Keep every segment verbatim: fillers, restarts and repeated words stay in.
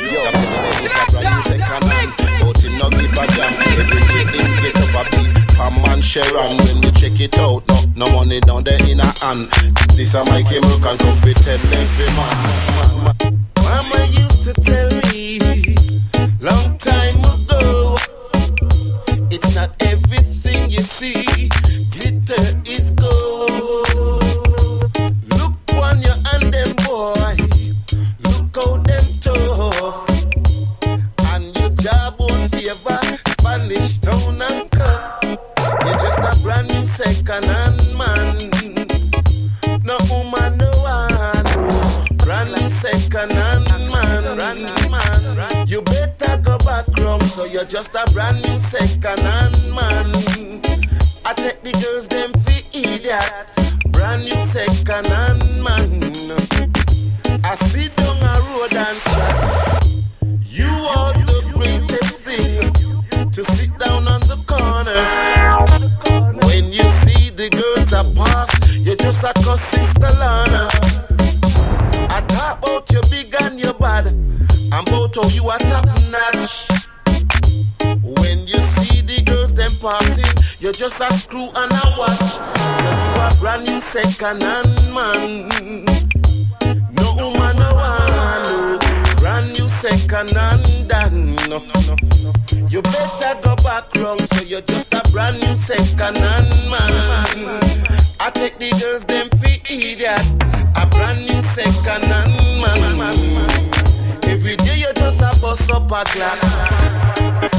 The building is a brand new second hand, but him no give a damn. Every day him get up a beat, come and share and when we check it out, no, no money down there in a hand. This a Mikey Milk and come fit tell every man. Mama used to tell me, long time ago, it's not everything you see, glitter is gold. Look on your hand them boy, look how them tough, and your job won't favor Spanish town and cuff. You're just a brand new second hand man, no woman no one, brand new second hand man, brand new man. You better go back wrong, so you're just a brand new second hand man. I take the girls them for idiot, brand new second hand man. I sit down a road and chat. You are the greatest thing to sit down on the corner. When you see the girls are pass, you just a cuss Sister Lana. I talk about your big and your bad, I'm about how you are top notch. When you see the girls them passing, you're just a screw and a watch. You are brand new second hand man. No woman no one, brand new second hand dan. No, no, no. You better go back wrong, so you're just a brand new second hand man. I take the girls them for idiot, a brand new second hand man. Every day you just a bust up a glass.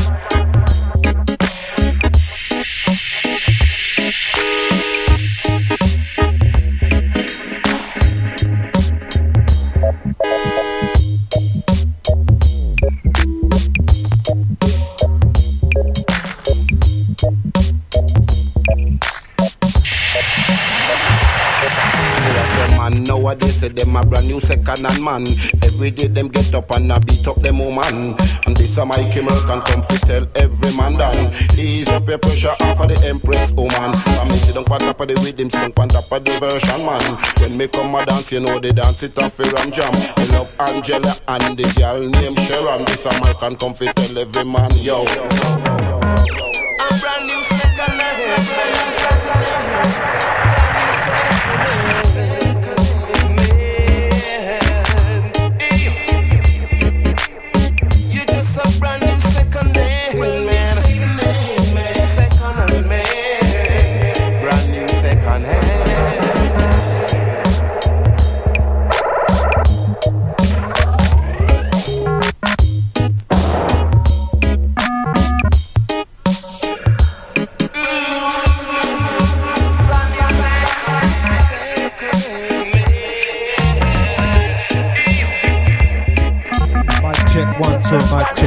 Nowadays say them a brand new second hand man. Every day them get up and a beat up them woman. And this a Mikey Milk and come fi tell every man done. Ease up your pressure off of the Empress woman. And me sit down on top of the rhythm, sit down on top of the version man. When me come a dance, you know they dance it off for Ram Jam. I love Angela and the girl named Sharon. This a Mike and come fi tell every man, yo. A brand new second hand, brand new second hand. So much.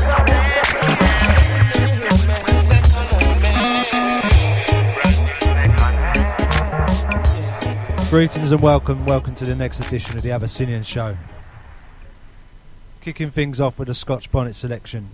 Greetings and welcome, welcome to the next edition of the Abyssinian Show. Kicking things off with a Scotch Bonnet selection.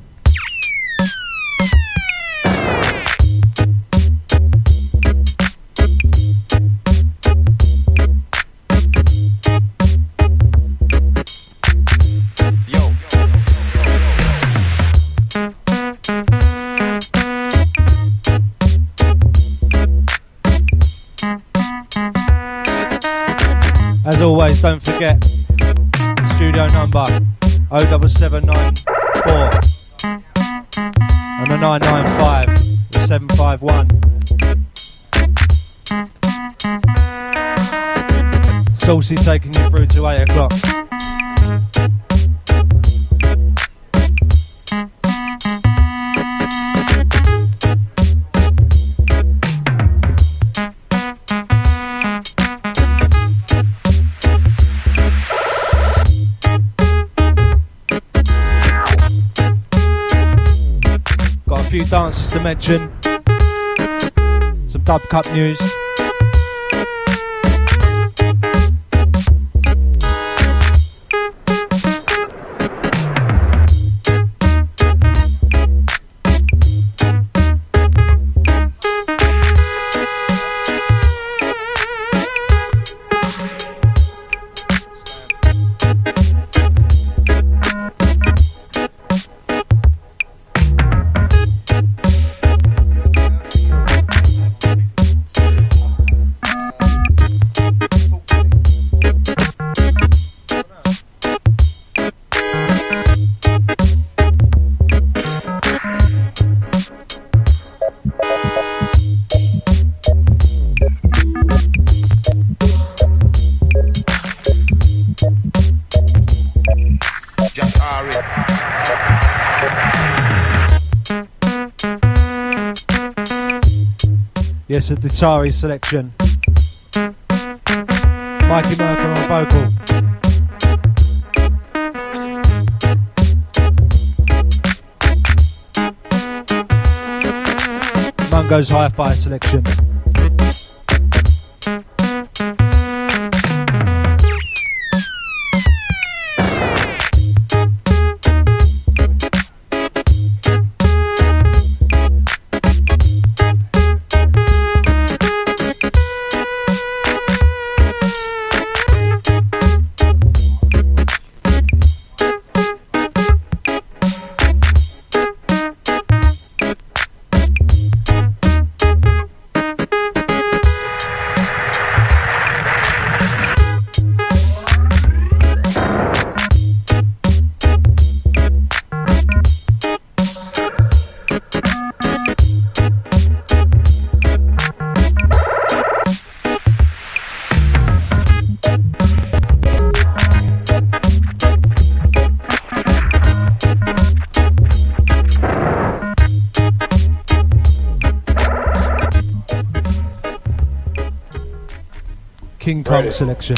As always, don't forget the studio number oh seven seven nine four and the nine nine five, the seven five one. Saucy taking you through to eight o'clock. Few dances to mention, some Dub Cup news. Tari. Yes, a Ditari selection. Mikey Merker on vocal. Mungo's hi-fi selection. King Kong Ready. Selection.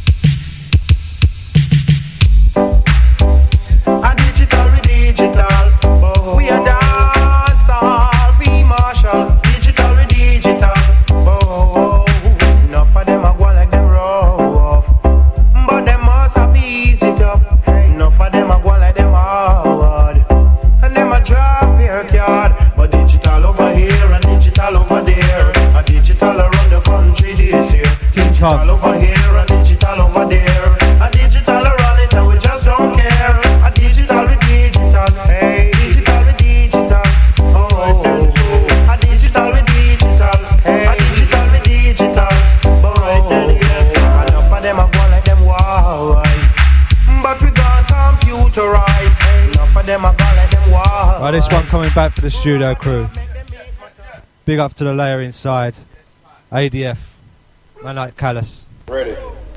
A digital, we digital. Oh. We are dancehall, we martial. Digital, we digital. Oh. Enough of them are going like them rough, but them must have eased it up. Enough of them are going like them hard, and them a drop their card. But digital over here and digital over there. A digital around the country this year. Digital over here, a digital over there. A digital around it and we just don't care. A digital with digital, hey. Digital with digital, oh, oh, oh. A digital with digital, hey. A digital with digital, oh, oh, oh. Enough of them are going like them wise, but we got computerized. Hey. Enough of them are going like them wise. Right, this one coming back for the studio crew. Big up to the layer inside. A D F. Man like Callus. Ready.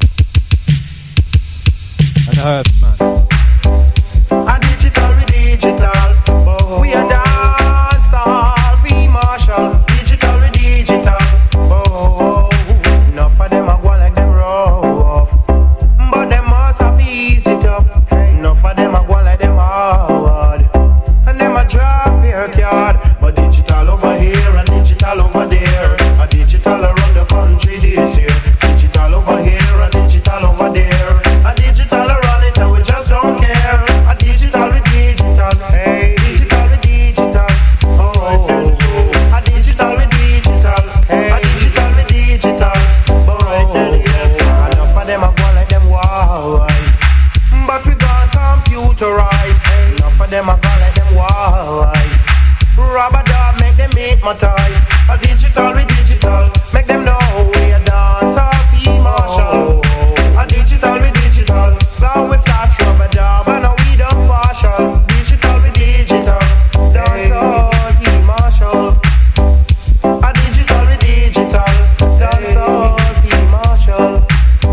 And the Herbs, man. A digital, we digital. Oh. We are dancehall, we martial. Digital, we digital. Oh. Enough of them are going like them rough, but them must have eased it up. Enough of them are going like them hard, and them a drop their card. But digital over here and digital over there. A digital around the country this year. Digital over here and digital over there. A digital around it and we just don't care. A digital with digital, hey. Digital with digital, oh, oh, oh. A digital with digital, hey. A digital with digital, oh, oh, oh. Enough of them are going like them wise, but we got computerized. Hey. Enough of them are going like them wise. Rubber dub make them hypnotize. A digital with digital, make them know we a dance or feel martial. A digital with digital, flow with flash rubber dub and a we don't partial. Digital with digital, dance or feel martial. A digital with digital, dance or feel martial.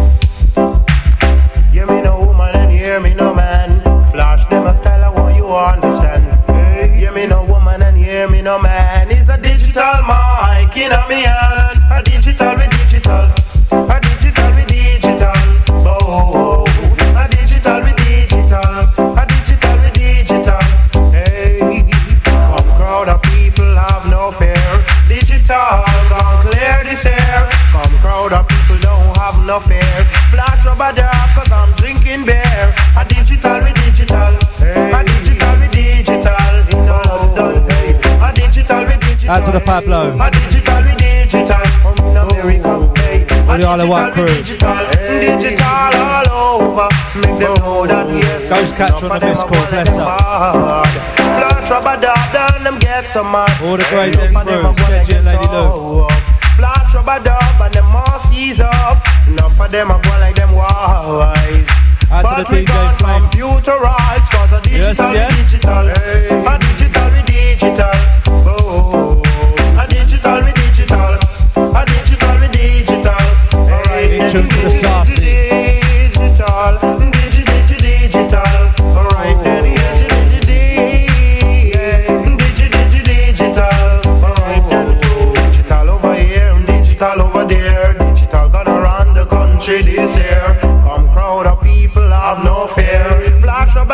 Hear me no woman and hear me no man. Flash them a style I want you understand. Hey, hear me no woman and hear me no man. It's a digital mic in a me hand. A digital with digital, a digital with digital, oh, a digital with digital, a digital with digital, hey. Come crowd of people have no fear. Digital gone clear this air. Come crowd of people don't have no fear. Flash rubber dub cause I'm drinking beer. A digital with digital, hey. A digital with digital, you know, done, hey. A digital with digital. Out to the Pablo. A digital with digital, I'm in America, hey. All the Isle of Wight crew. Digital, hey. Digital all over. Make them know that yes. Ghost Catcher on the Miss Call, bless up. Flash rubber dub, then them get some mad. All the Grey's End crew, Sedgy and Lady Lou. Flash rubber dub and them all seize up. Enough of them are going like them wise. Out to the D J Flame. Computerized cause a digital yes, yes. with digital, hey. A digital with digital, oh. A digital with digital, a digital with digital, hey. In tune to the saucy. Digital, digital, digital, alright then.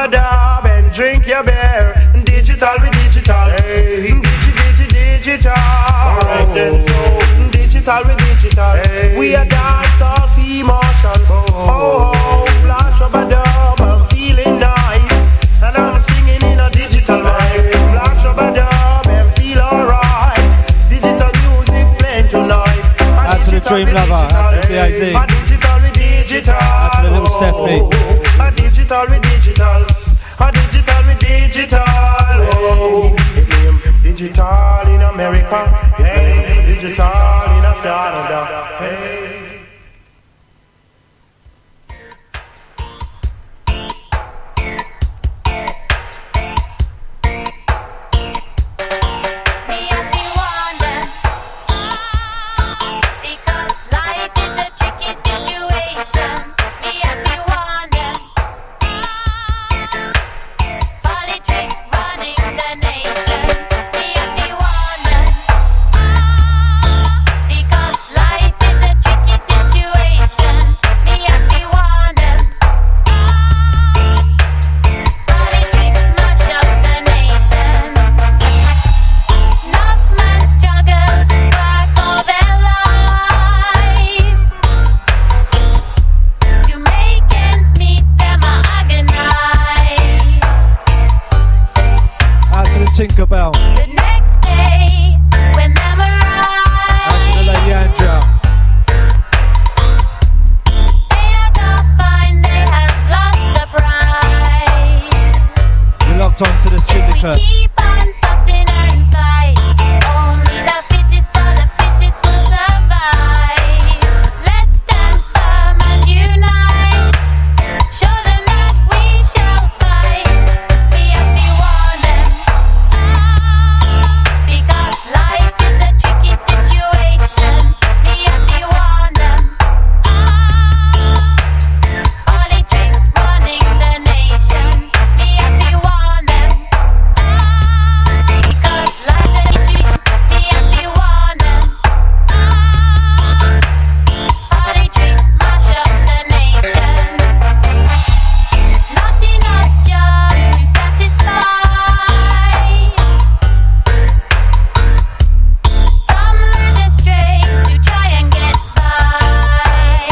a dub and drink your beer. Digital with digital, hey. Digi, digi, digital. Alright then, so digital with digital. Hey. We a dance off emotion. Oh, oh, oh, flash of a dub, I'm feeling nice, and I'm singing in a digital vibe. Flash of a dub and feel alright. Digital music playing tonight. Out to the Dream Lover, out to the D A Z. A digital with digital. Out to the little Stephanie. A digital with digital. A digital with digital. Oh, digital in America. Hey, digital in Canada. Hey. Tinkerbell. The next day, when I'm arrived, Out to the Lady Andrea. they are gonna find they have lost the pride. You're locked on to the Syndicate. Keep on fussing and fight. Only the fittest or the fittest will survive. Let's stand firm and unite. Show them that we shall fight. We have to warn them. Because life is a tricky situation. We have to warn them. All it drinks running the nation. We have to warn them. Because life is a tricky. We have to warn them. All it drinks mash up the nation. Not enough joy to satisfy. Some led astray to try and get by.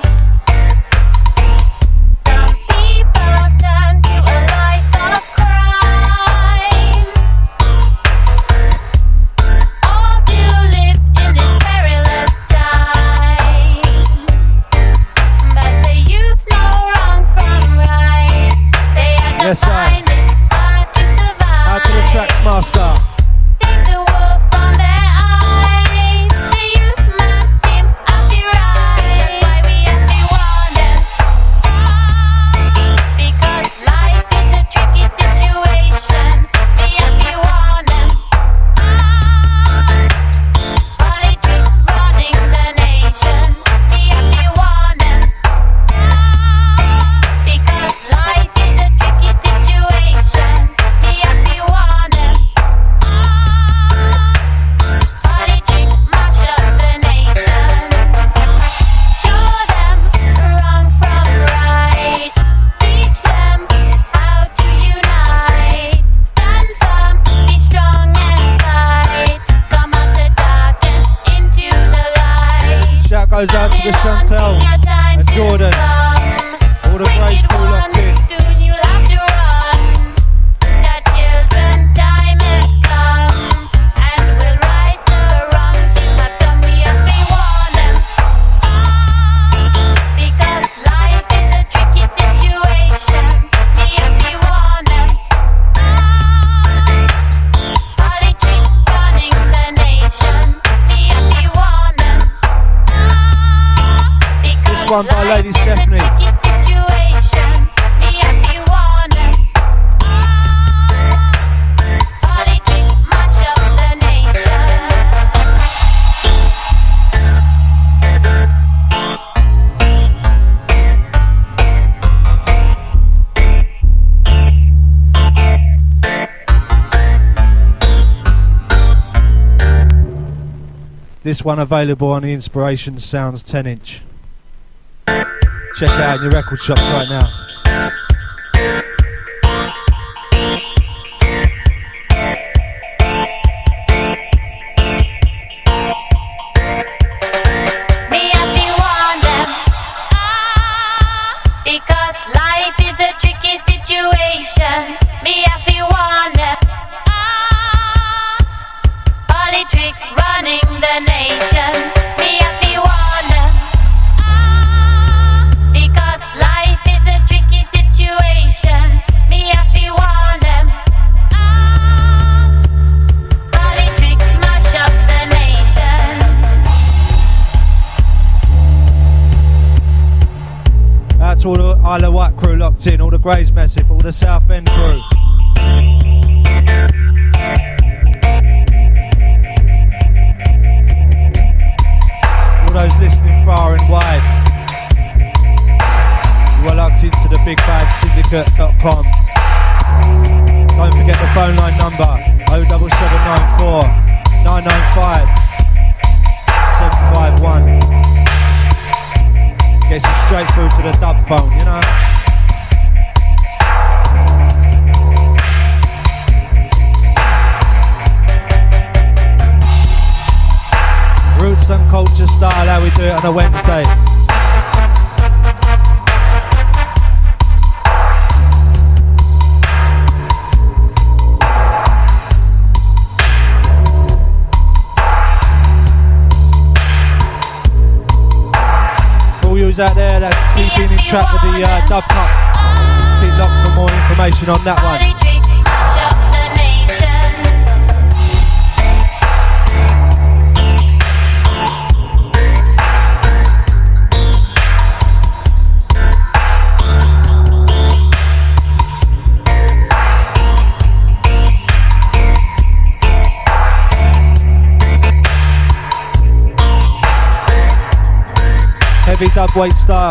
Some people turn to a life of crime, all to live in this perilous time. But the youth know wrong from right. They are Yes, sir. find it hard to survive. Out to the Tracks Master. Take the wolf from their eyes. The youth man him up the rise. That's why we have to warn them. Because life is a tricky situation. We have to warn them. Politics running the nation. We have to warn them. Because life is a tricky situation. We have to warn them. Politics mash up the nation. Show them wrong from right. Teach them how to unite. Stand firm, be strong and fight. Come out the dark and into the light. Shout goes out to the Chantel and Jordan. All the Grace crew locked in. Soon you'll have to run. The children time has come, and we'll right the wrongs you have done. We have to warn them. Because life is a tricky situation. We have to warn them. Politics running the nation. We have to warn them. Because This one by Lady life is a Stephanie. tricky situation. We have to warn them. Politics mash up the nation. This one available on the Inspiration Sounds ten inch. Check it out in your record shops right now. locked in, all the Grays Massive, all the South End crew. All those listening far and wide. You are locked into the big bad syndicate dot com. Don't forget the phone line number oh seven seven nine four nine nine five seven five one. Gets you straight through to the dub phone, you know. Roots and culture style, how we do it on a Wednesday. Out there that keep being in track with the uh, Dub Cup. Keep locked for more information on that one. Heavy dub weight style.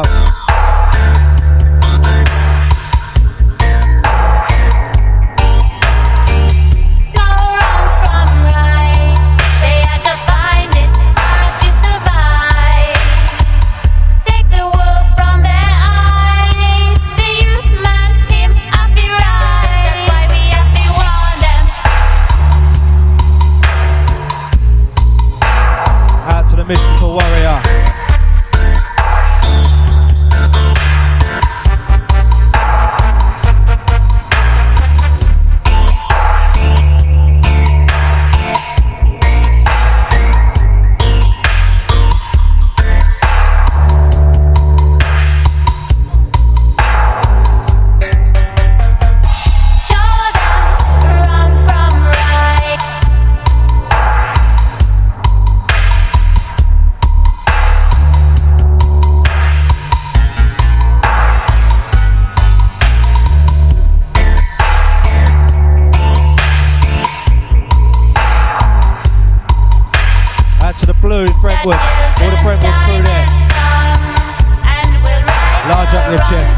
Out to the mystical warrior. Blue in Brentwood, all the Brentwood crew there. Large up your chest.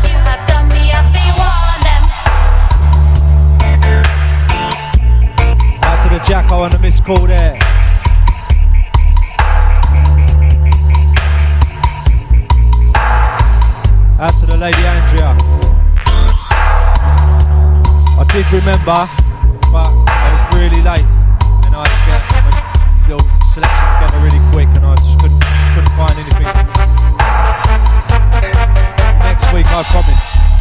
Out to the Jacko on the missed call there. Out to the Lady Andrea. I did remember, but I was really late and I had to get my little selection together really quick and I just couldn't, couldn't find anything. Next week I promise.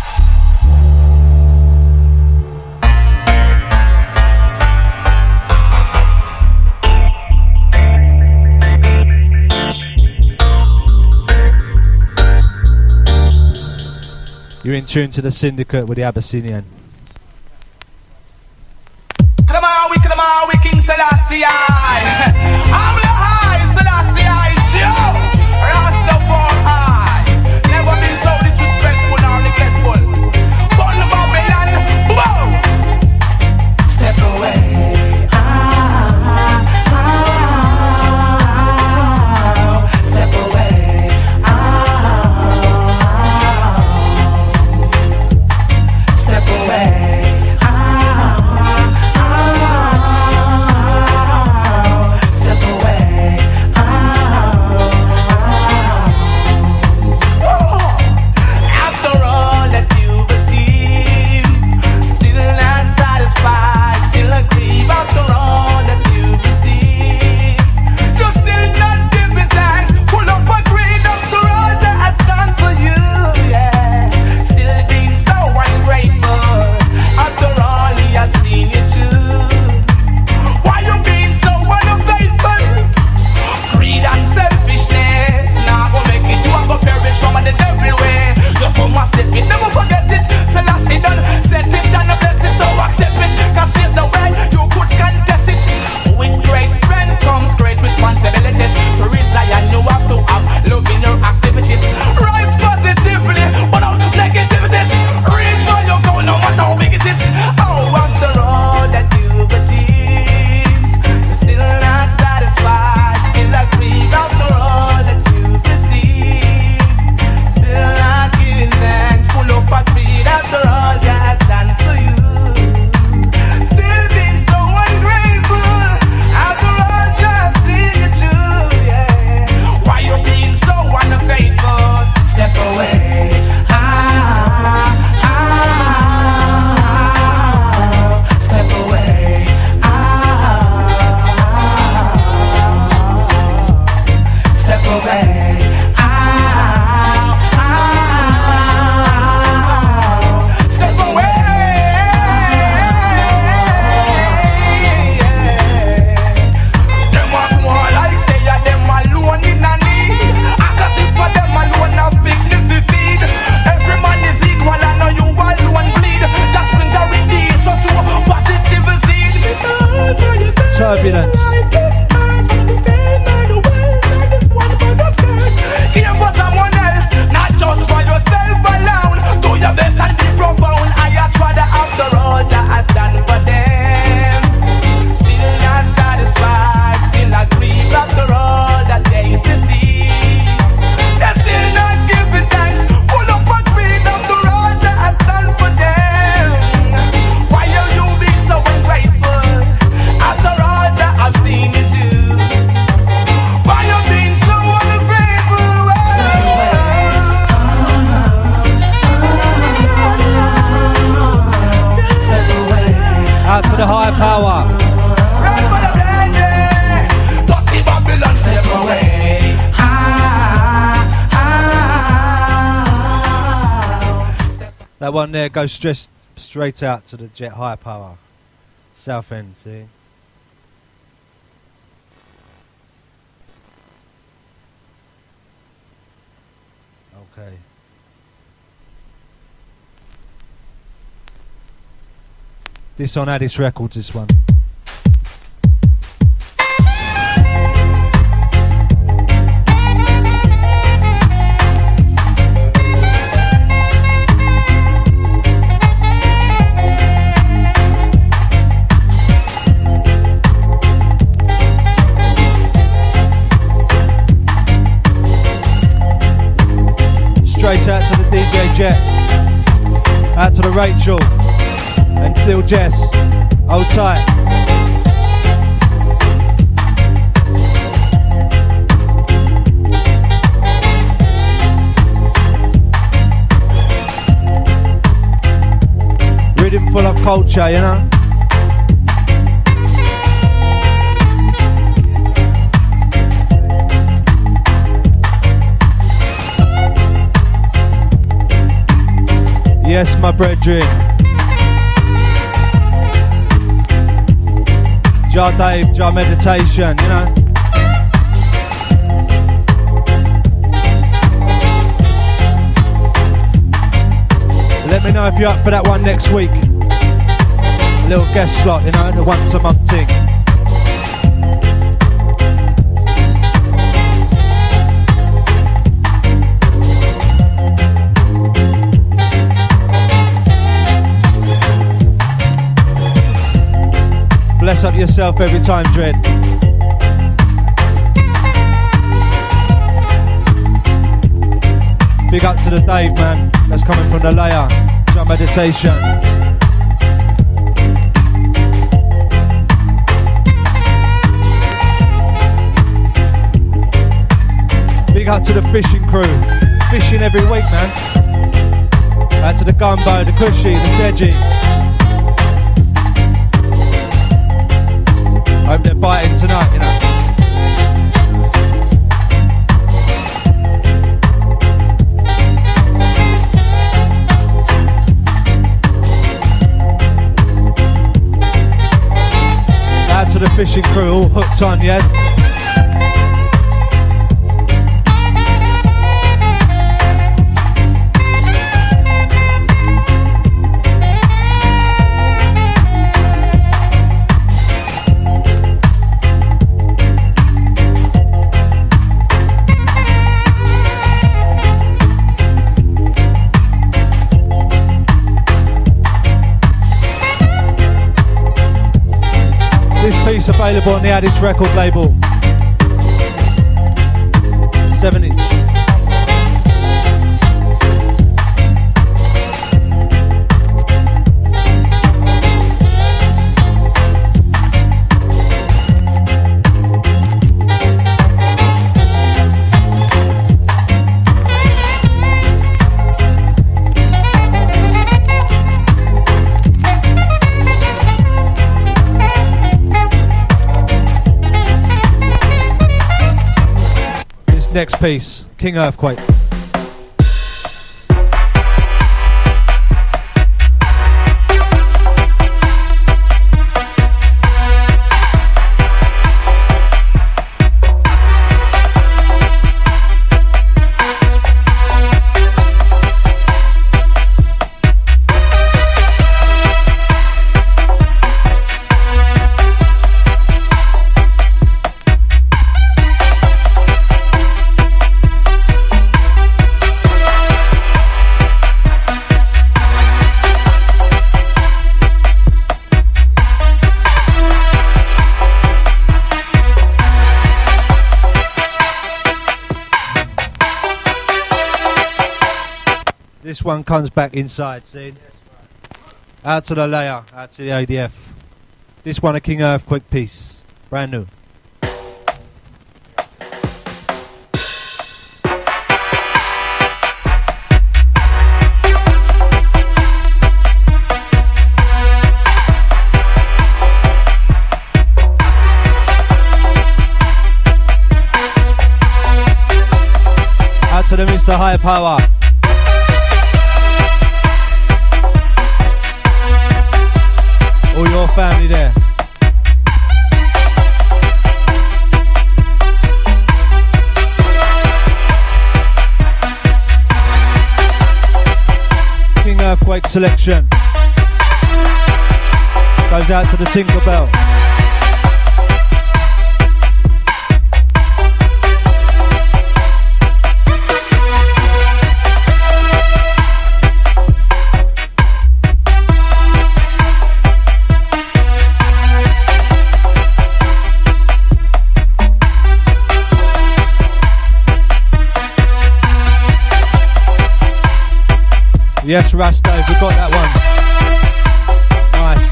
You're in tune to the Syndicate with the Abyssinian. King Selassie I'm the high Selassie Joe Rastafari never been so disrespectful or neglectful. Born the Babylon, boom. Step away. Ah, ah, ah, step away. Ah, step away. Turbulence. Give for someone else, not just for yourself alone. Do your best and be profound. I just rather after all that I stand for them. Still not satisfied, still I grieve after all that they receive. They're still not giving thanks. Full up and greed after all that I stand for them. Why are you being so ungrateful after all that I've seen you do? Why you being so ungrateful? Out to the higher power. Right for the lady, dirty Babylon, step away. Ah, ah. That one there goes straight, straight out to the jet higher power. South end, see? Okay. This on Addis Records, this one. Straight out to the D J Jet, out to the Rachel and Lil Jess. Hold tight. Rhythm full of culture, you know. Yes, my brethren. Jar Dave, Jar Meditation, you know. Let me know if you're up for that one next week. A little guest slot, you know, the once a month thing. Bless up yourself every time, Dread. Big up to the Dave, man. That's coming from the layer. Jar Meditation. Big up to the fishing crew. Fishing every week, man. Out to the Gumbo, the Cushy, the Sedgy. Hope they're biting tonight, you know. Out to the fishing crew, all hooked on, yes. Piece available on the Addis record label. Seven inch. Next piece, King Earthquake. one comes back inside, see? Out to the layer, out to the A D F. This one a King Earthquake piece, brand new. Out to the Mister High Power. All your family there. King Earthquake selection goes out to the Tinkerbell. Yes, Rasto, we got that one. Nice.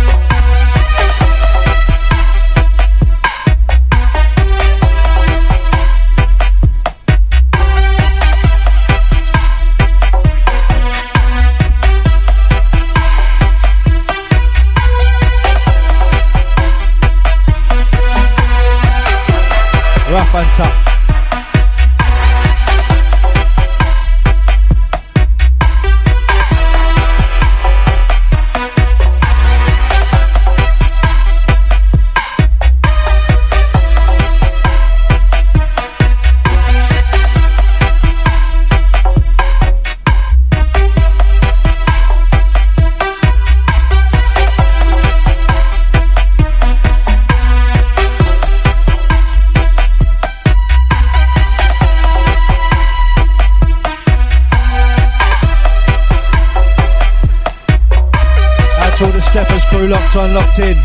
Rough and tough. All the Steppers crew locked on, locked in.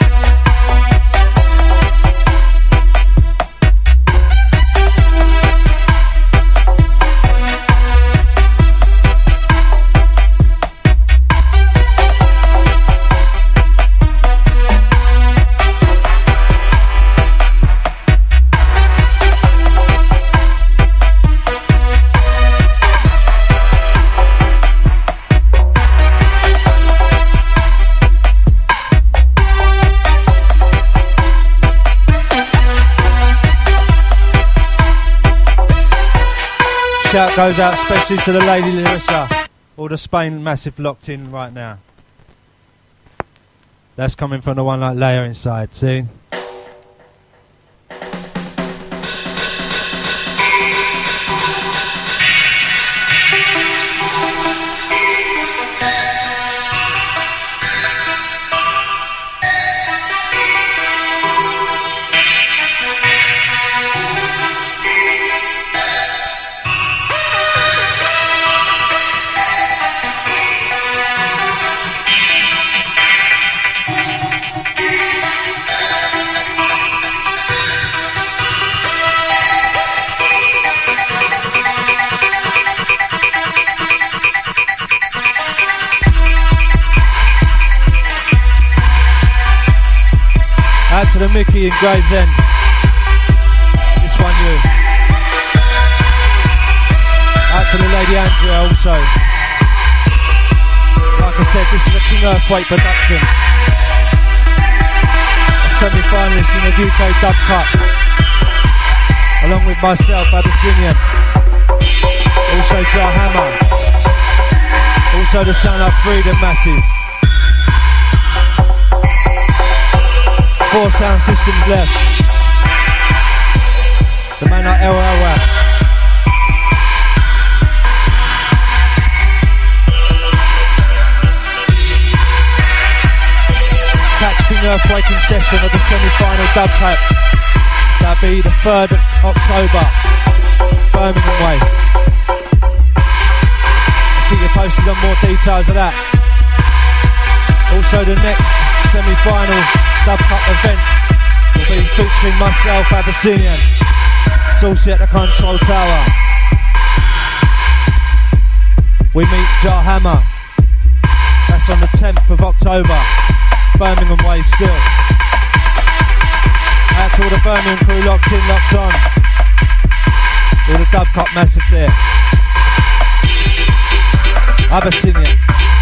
Shout goes out especially to the Lady Larissa. All the Spain massive locked in right now. That's coming from the one like layer inside, see? Out to the Mickey in Gravesend. This one you. Out to the Lady Andrea also. Like I said, this is a King Earthquake production. A semi-finalist in the U K Dub Cup. Along with myself, Abyssinian. Also Jar Hammer. Also the Sound Up Freedom Masses. Four sound systems left. The man like El El Catch King Earthquake in session of the semi-final Dub Cup. That'll be the third of October, Birmingham way. I'll keep you posted on more details of that. Also the next semi-final Dub Cup event will be featuring myself, Abyssinian, Saucy at the control tower. We meet Jar Hammer. That's on the tenth of October. Birmingham way still. Out to all the Birmingham crew locked in, locked on. All the Dub Cup massive there. Abyssinian.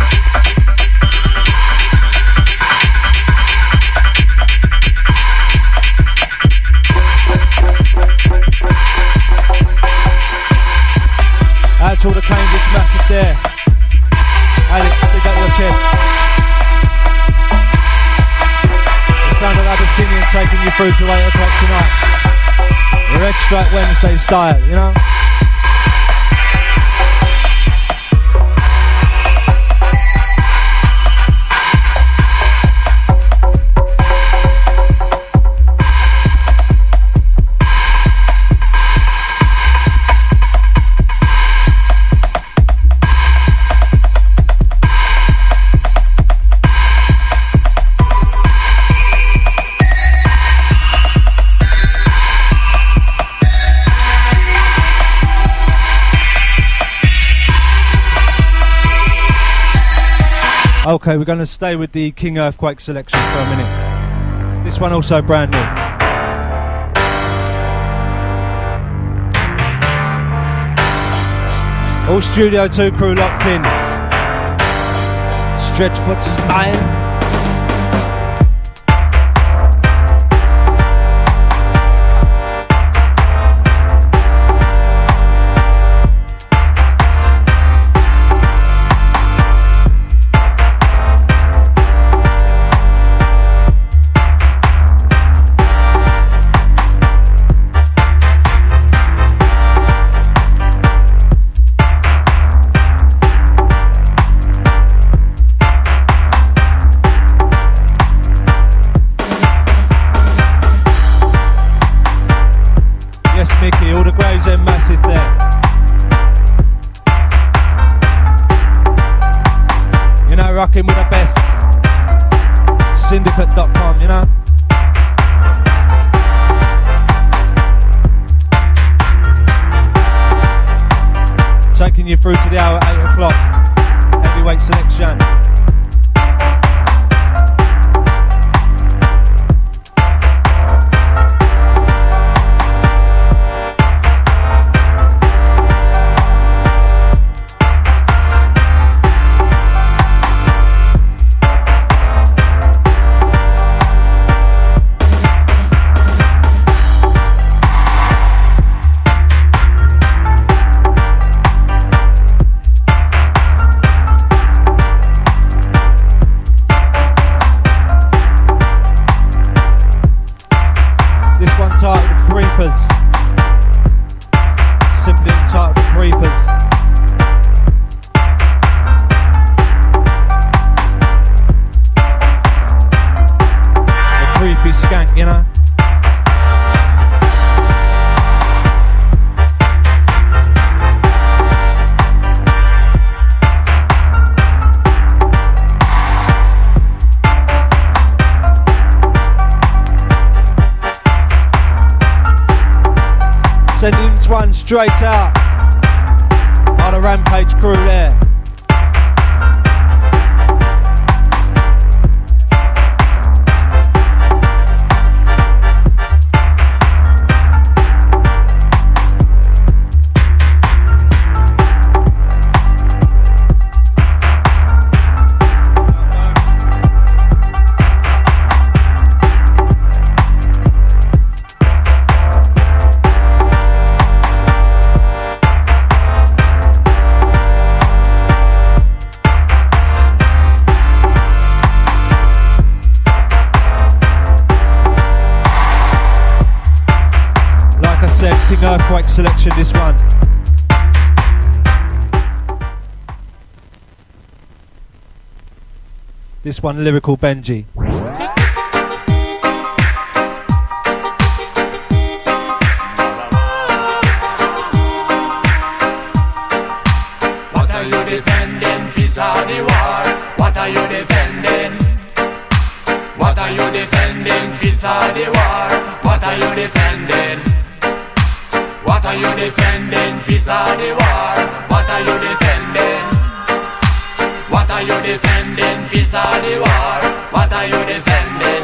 Out to all the Cambridge massive there. Alex, big up your chest. The sound of Abyssinian taking you through to eight o'clock tonight. Red Stripe Wednesday style, you know? Okay, we're going to stay with the King Earthquake selection for a minute. This one also brand new. All Studio two crew locked in. Stretchfoot style. Rocking with the best. Syndicate dot com, you know? Taking you through to the hour, eight o'clock. Heavyweight selection. Simply entitled The Creepers. The creepy skank, you know? Sending this one straight out on the Rampage crew there. King Earthquake selection, this one. This one, Lyrical Benji. What are you defending? Peace or the war? What are you defending? What are you defending? Peace or the war? What are you defending? What are you defending? Peace or the war? What are you defending? are you defending? Peace or the war? What are you defending?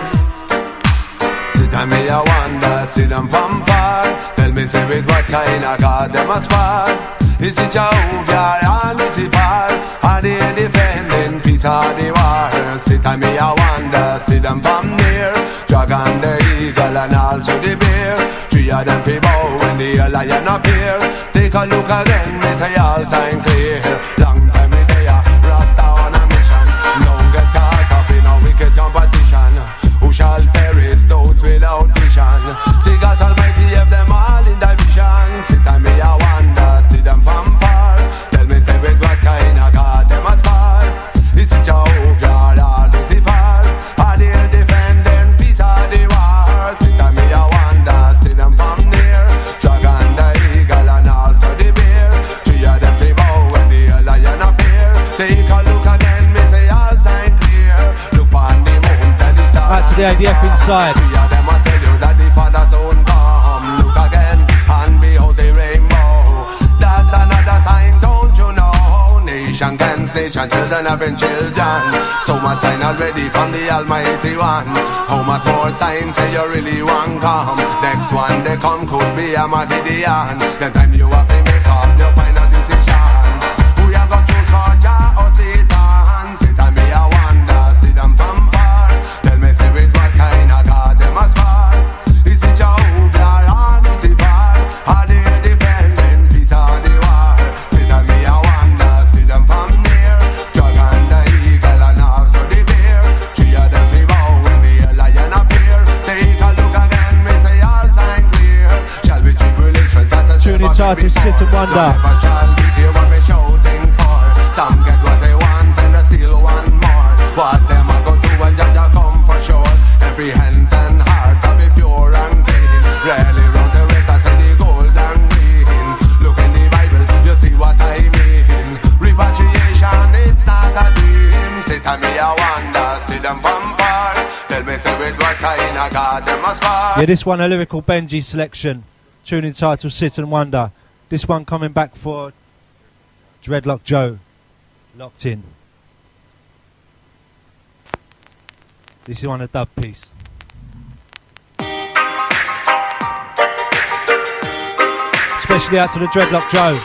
Sit and me a wonder, see them from far. Tell me say with what kind of God them aspire. Is it Jehovah or Lucifer? Are they defending peace or the war? Sit and me a wonder, see them from near. Dragon, the eagle and also the bear. Three of them fi bow when the lion appear. Take a look again, me say all sign clear. Long time me there, Rasta on a mission. Don't get caught up in a wicked competition. Who shall perish those without vision? See God Almighty have them all in division. Sit and me a wonder, see them from far. Tell me say with what kind of God them aspire. Is it Jehovah or Lucifer? Are they defending peace or the war? Sit and me a wonder, see them from near. Dragon, the eagle and also the bear. Three of them fi bow when the lion appear. Take a look again, me say all sign clear. Look on the moon, and the stars. Back to the A D F inside. Three of them I tell you that the Father's own come. Look again and behold the rainbow. That's another sign, don't you know? Nation against nation, children having children. So much sign already from the Almighty One. How much more signs say you really want come? Next one they come could be a Magidian. Then time you have to make up your final decision. Who you got choose for Jah or Satan? Sit and me a wonder, see them from far. Tell me say with what kind of God them aspire. Is it Jehovah or Lucifer? Are they defending peace or the war? Sit and me a wonder, see them from near. Dragon, the eagle and also the bear. Three of them fi bow when the lion appear. Take a look again, me say all sign clear. Shall be tribulations, that's a Tune entitled Sit and Wonder. Never shall be hear what we shouting for. Some get what they want and they still want more. What them a go do when Jaja come for sure? Every hands and hearts are be pure and clean. Rarely round the red I say the gold and green. Look in the Bible, you see what I mean. Repatriation, it's not a dream. Sit and me a wonder, see them from far. Tell me say with what kind of God them aspire. Yeah, this one a lyrical Benji selection. Tune entitled Sit and Wonder. This one coming back for Dreadlock Joe. Locked in. This is on a dub piece. Especially out to the Dreadlock Joe.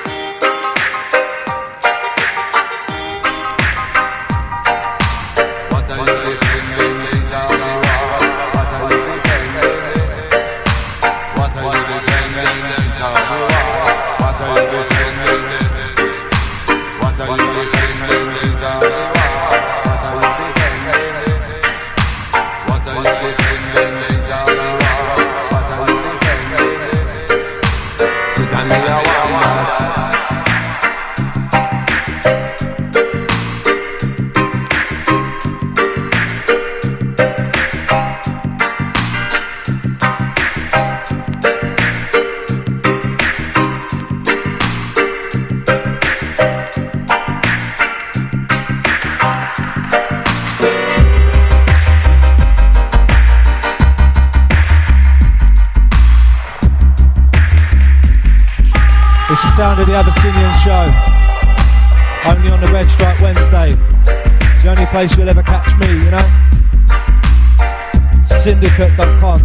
What are you defending? Tell me why. What are you defending? What are you defending? Tell me why. What are you defending? What are you defending? Tell me why. What are you defending? What are you defending? Tell me why. What are you defending? Sit down in your wonder. It's the sound of the Abyssinian show. Only on the Red Stripe Wednesday. It's the only place you'll ever catch me, you know? Syndicate dot com.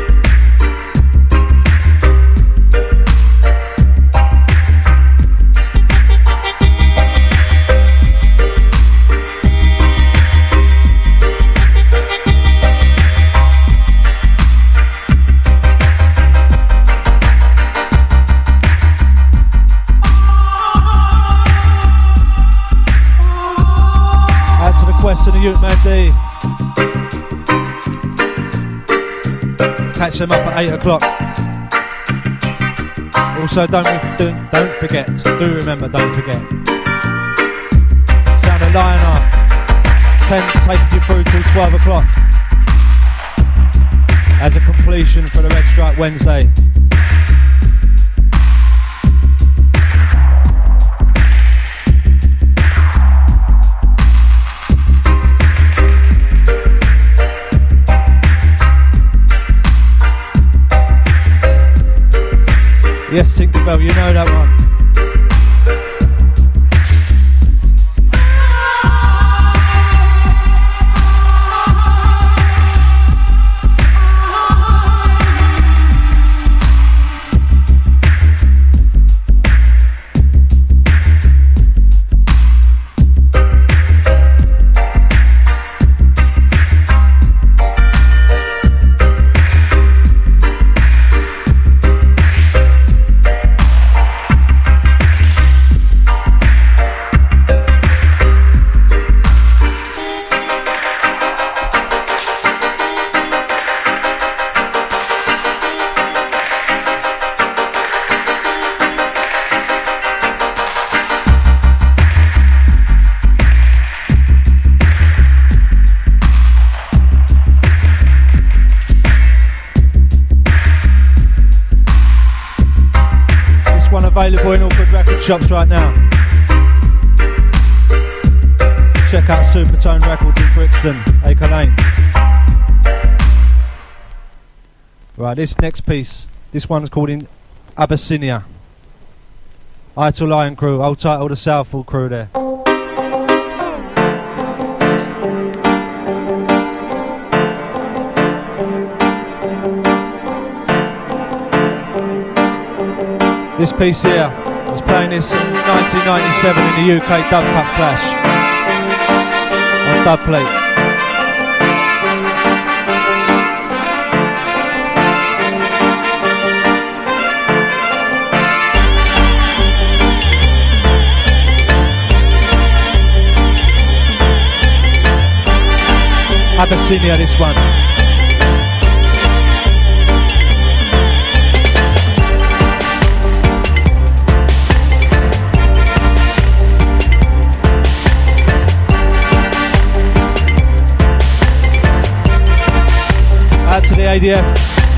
West and the Ute Man D. Catch them up at eight o'clock. Also, don't don't, don't forget. Do remember, don't forget. Sound of Lionheart. ten taking you through till twelve o'clock. As a completion for the Red Stripe Wednesday. Yes, Tinkerbell, you know that one. shops right now. Check out Supertone Records in Brixton, Acre Lane. Right, this next piece, this one's called in Abyssinia. Ital Lion Crew, old title the Southall Crew there. This piece here was playing this in nineteen ninety-seven in the U K Dub Cup Clash on dub plate. Abyssinia, this one. Out to the A D F.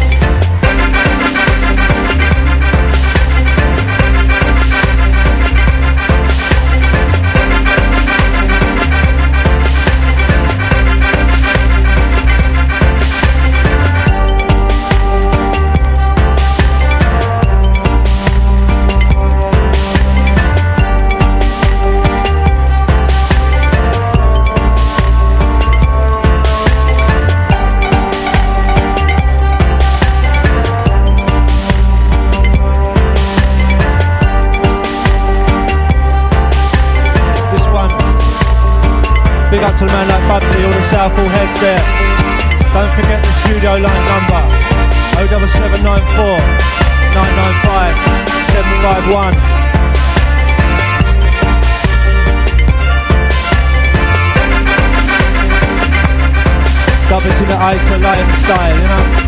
Big up to the man like Bubsy, all the Southall heads there. Don't forget the studio line number oh seven seven nine four, nine nine five, seven five one. Dub it in the Ital Lion style, you know.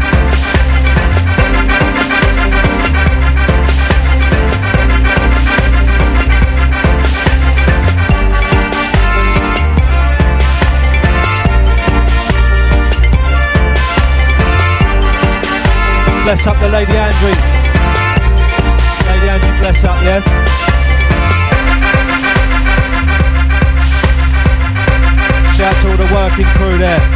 Bless up the Lady Andrew. Lady Andrew, bless up, yes. Shout out to all the working crew there.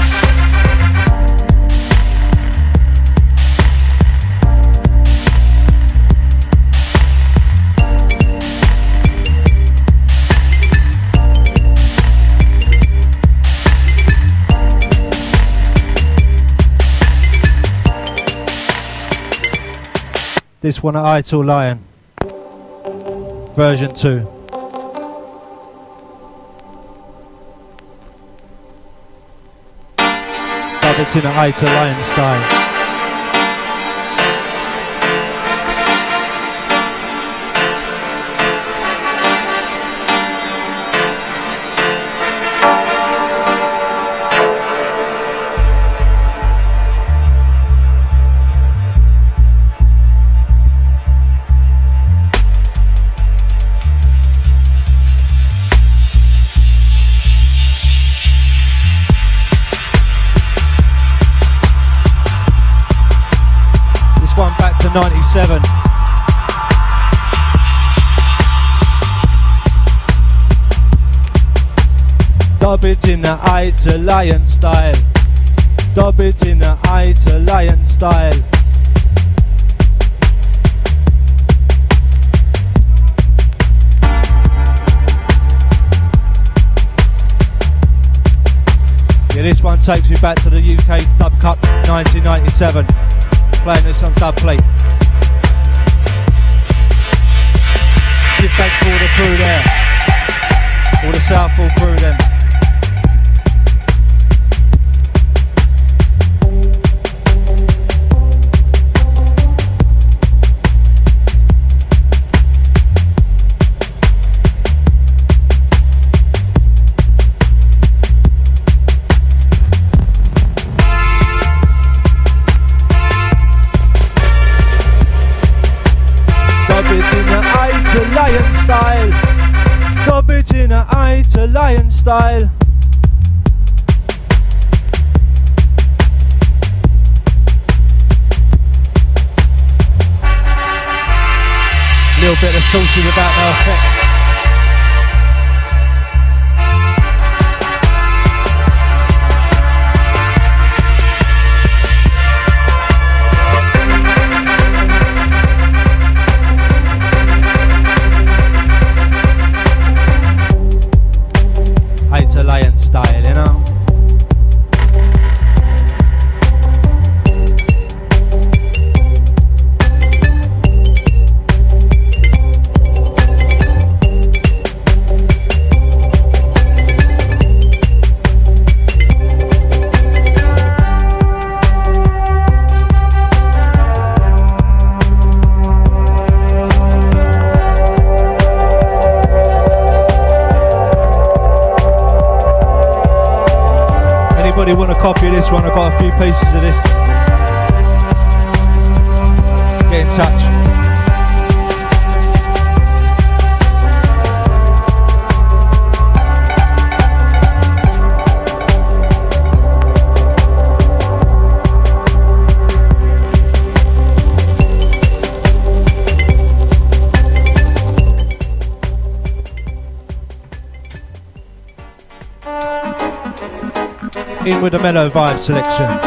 This one at Ital Lion, version two. Dub it in an Ital Lion style. ninety-seven. Dub it in the Ital Lion style. Dub it in the Ital Lion style. Yeah, this one takes me back to the U K Dub Cup nineteen ninety-seven. Playing this on dub plate. Give thanks to all the crew there. All the Southall crew then. Lion style, dub it in a Ital Lion style. Little bit of sources about no effects. Hater Lion style, you know. Want a copy of this one? I've got a few pieces of this. Get in touch. In with the mellow vibe selection.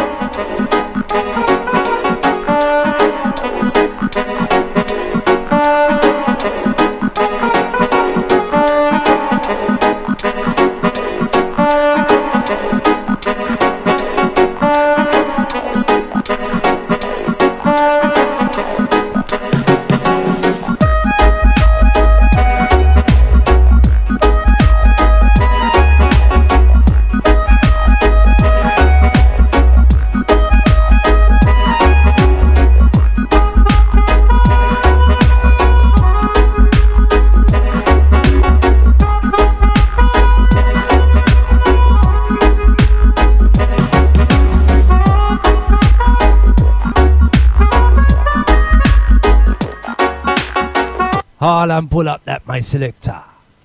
Harlem, pull up that my selector.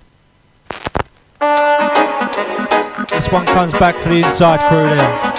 This one comes back for the inside crew there.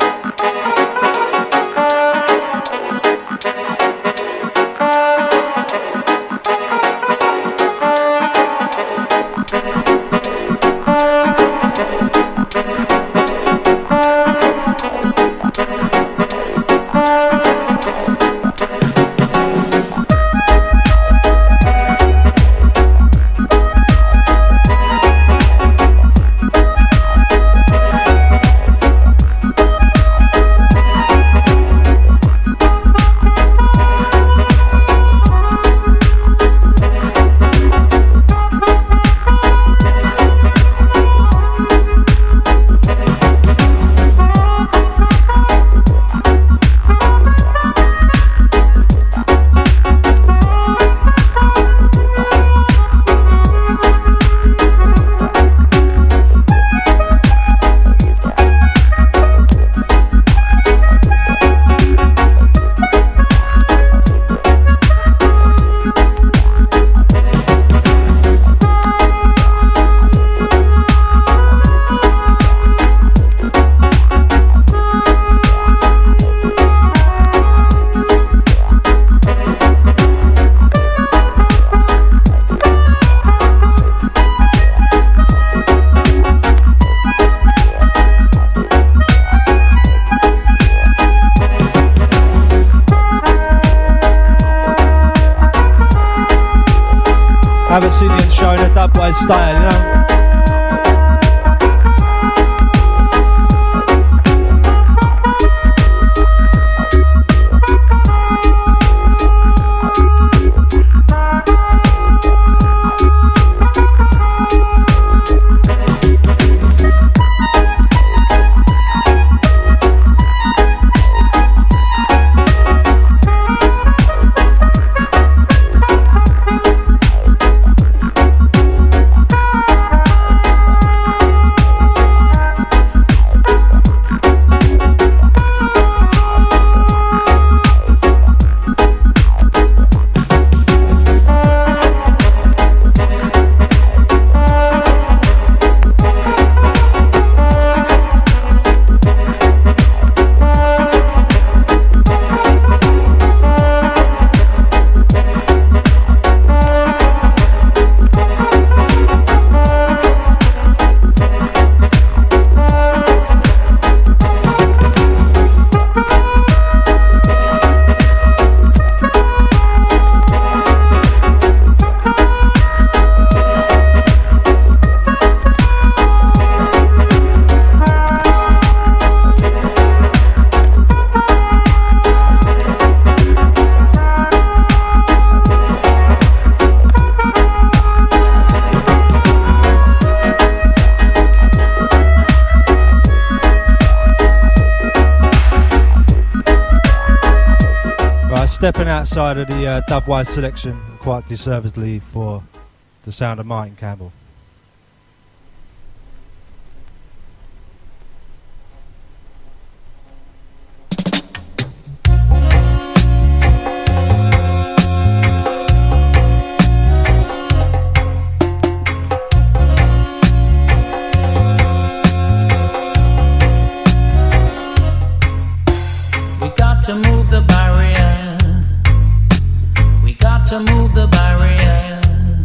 Abyssinian show, the dubwise style, you know. Stepping outside of the uh, Dubwise selection, quite deservedly for the sound of Martin Campbell. To move the barrier, we got to move the barrier,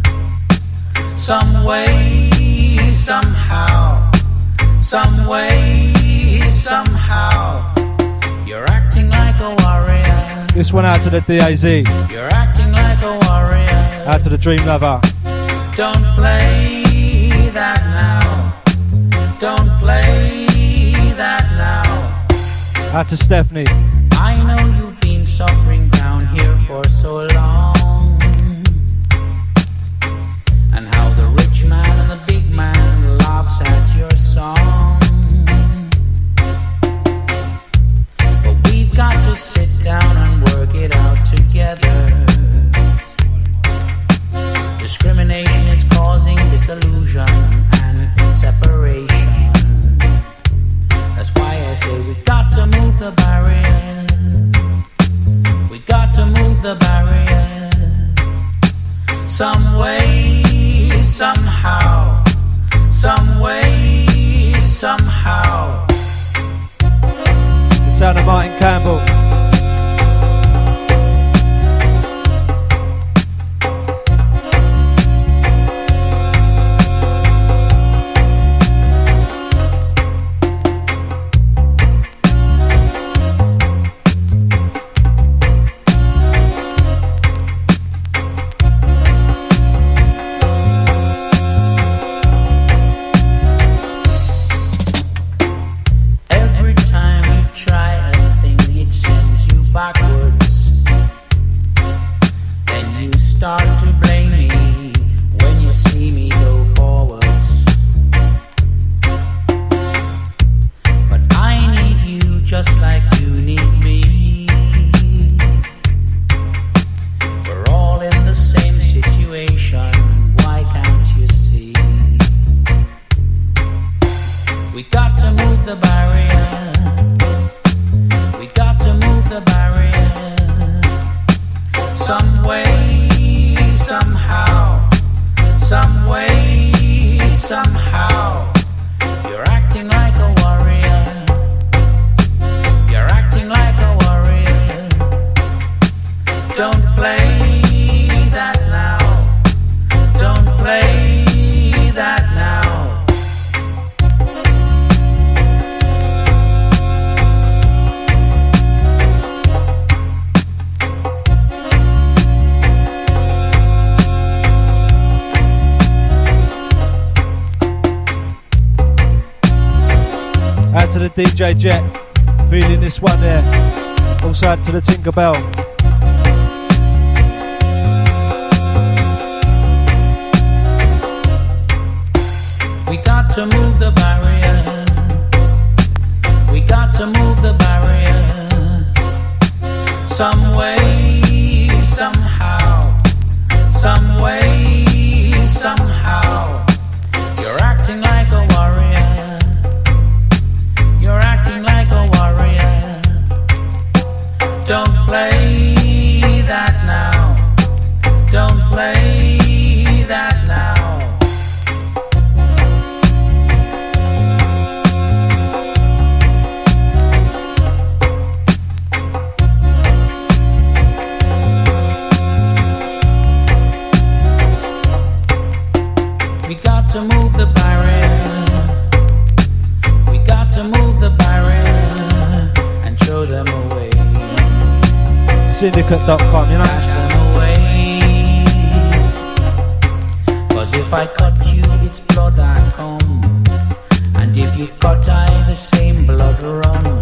some way, somehow, some way, somehow. You're acting like a warrior. This one out to the D A Z. You're acting like a warrior. Out to the Dream Lover. Don't play that now. Don't play that now. Out to Stephanie. I know you've been suffering down here for so long, and how the rich man and the big man laughs at your song. But we've got to sit down and work it out together. Discrimination is causing disillusion and separation. That's why I say we got to move the barrier. We got to move the barrier, some way, somehow, some way, somehow. The sound of Martin Campbell. D J Jet, feeling this one there. Also add to the Tinkerbell. We got to move the barrier. We got to move the barrier. Some way, somehow. Some way, somehow. You're acting like a warrior. You're acting like a warrior. Don't play that now. Don't play that now. We got to move the barrier. We got to move the barrier and show them a way. Syndicate dot com, you know. Dash them away. Cause if I cut you, it's blood I come. And if you cut I, the same blood run.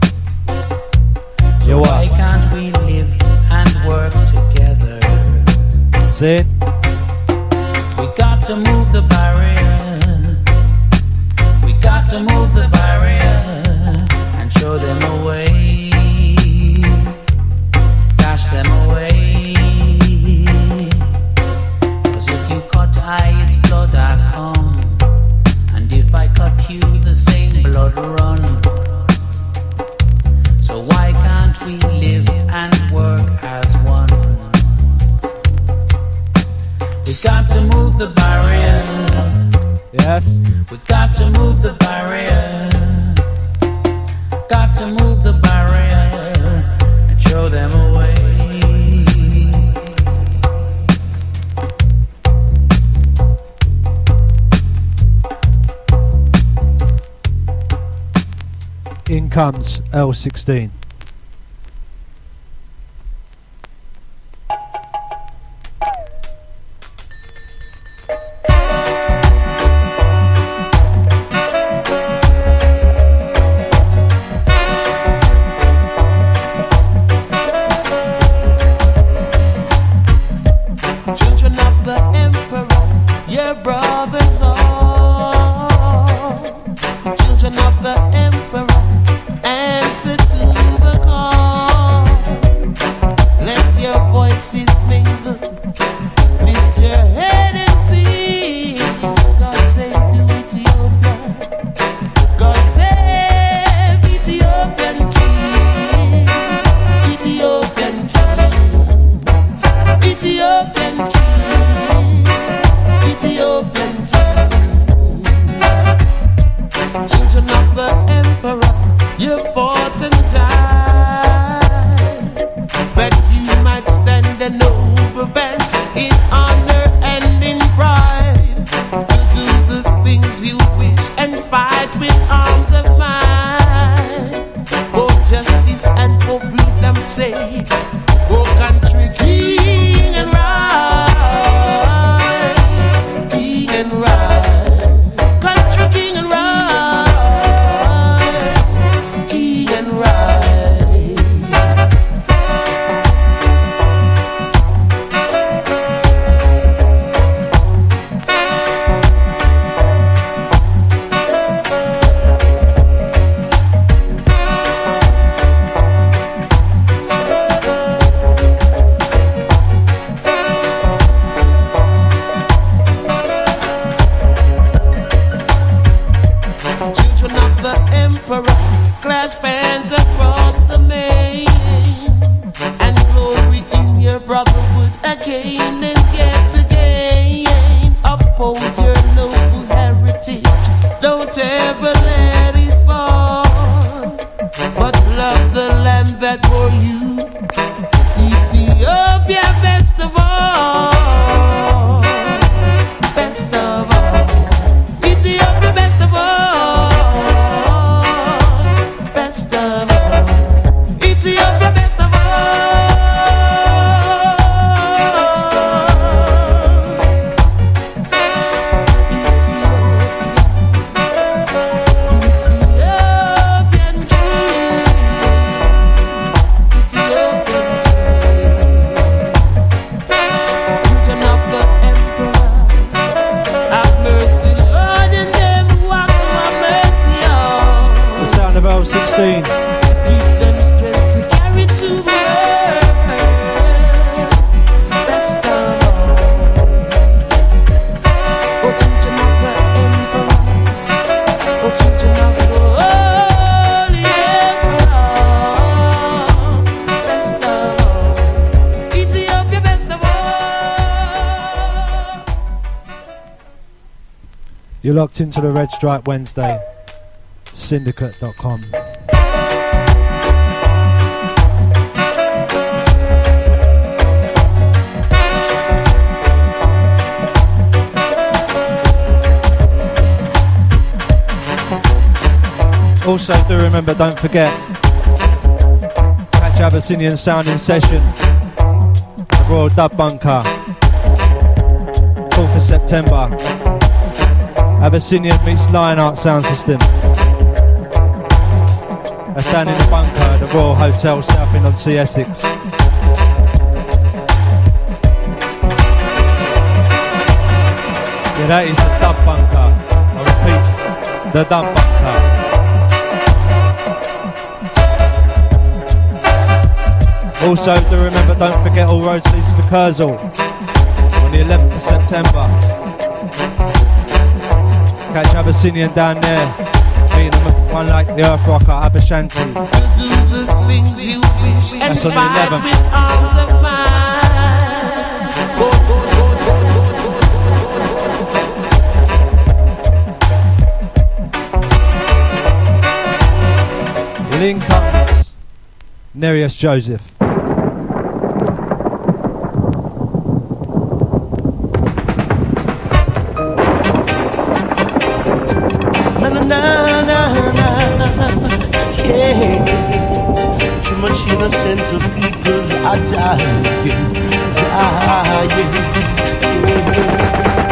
So You why what? can't we live and work together? See it? We got to move the barrier. We got to move the barrier and show them a way. Dash them got to move the barrier and show them a way. In comes L sixteen. Children of the Emperor, your brothers are. Children of the Emperor, answer to the call. Let your voices mingle. Lift your head and sing. God save you, Ethiopia. God save Ethiopian king. Ethiopian king. Ethiopian king. Ethiopian king. Children of the Emperor, you fought and died, that you might stand a noble band in honor and in pride, to do the things you wish and fight with arms of might, for justice and for freedom's sake, for country king and right, king and right, country king and right. King and right. Children of the Emperor, clasp hands across the main, and glory in your brotherhood again and yet again. Uphold your noble heritage, don't ever let it fall, but love the land that bore you, Ethiopia best of all, best of all, Ethiopia best of all, best of all, Ethiopia best of Ethiopian king, Ethiopian children of the Emperor, have mercy, Lord, in them who ask for mercy, oh. The sound of L sixteen. Give them strength to carry to the earth, best of all. Oh, children of the Emperor, oh, children of the Holy Emperor, best of all. Ethiopia, best of all. You're locked into the Red Stripe Wednesday. Syndicate dot com. Also, do remember, don't forget, catch Abyssinian Sound in session, the Royal Dub Bunker, fourth of September. Abyssinian meets Lionheart Sound System. That's down in the bunker at the Royal Hotel, Southend on Sea Essex. Yeah, that is the Dub Bunker. I repeat, the Dub Bunker. Also, do remember, don't forget, all roads lead to the Kurzel on the eleventh of September. Catch Abyssinian down there, meeting them with one like the Earth Rocker, Abashanti. That's on the eleventh. Link Cummins, Nereus Joseph. Na na na na na, yeah. Too much innocent of people are dying, dying. Yeah.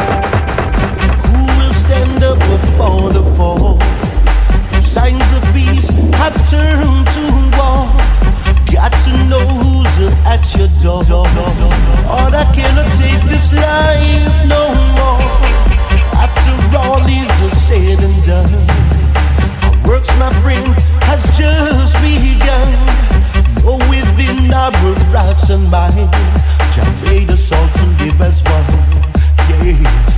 Who will stand up before the poor? Signs of peace have turned to war. Got to know who's at your door. Or I cannot take this life no more. After all is said and done, our works, my friend, has just begun. No, within our hearts and minds, Jah made us all to live as one. Yes,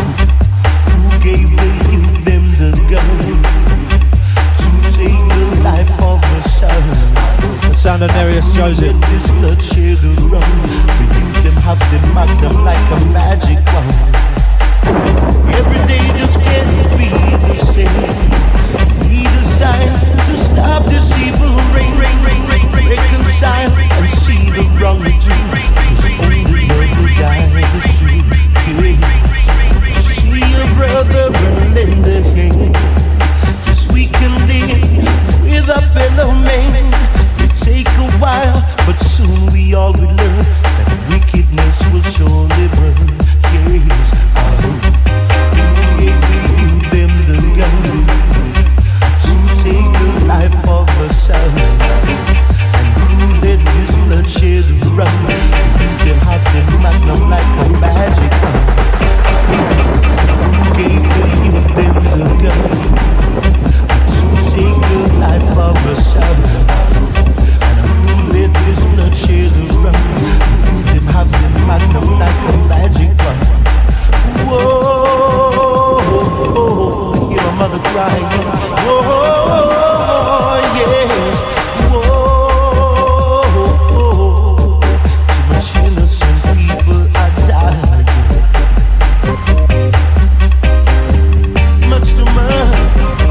who gave the youth them the gun? Take the life of a son. The sound of Nereus Joseph. This bloodshed run. The youth them have the magnum like a magic wand. Every day just can't be the same. Need a sign to stop this evil rain, rain, rain, rain, rain. Reconcile and see the wrong dream. Cause only love will guide the street. To see a brother and lend a hand. We can live with a fellow man. It take a while, but soon we all will learn that wickedness will surely burn. Yes, I hope you give them the gun to take the life of a son. And who let this bloodshed run? They'll have them magnum like a magic gun. Who gave the youth them the gun? Take the life of a son, and who let this bloodshed run? Them have them magnum like a magic gun. Whoa, hear my mother crying. Whoa, yes. Whoa, too much innocent people are dying. Much too much.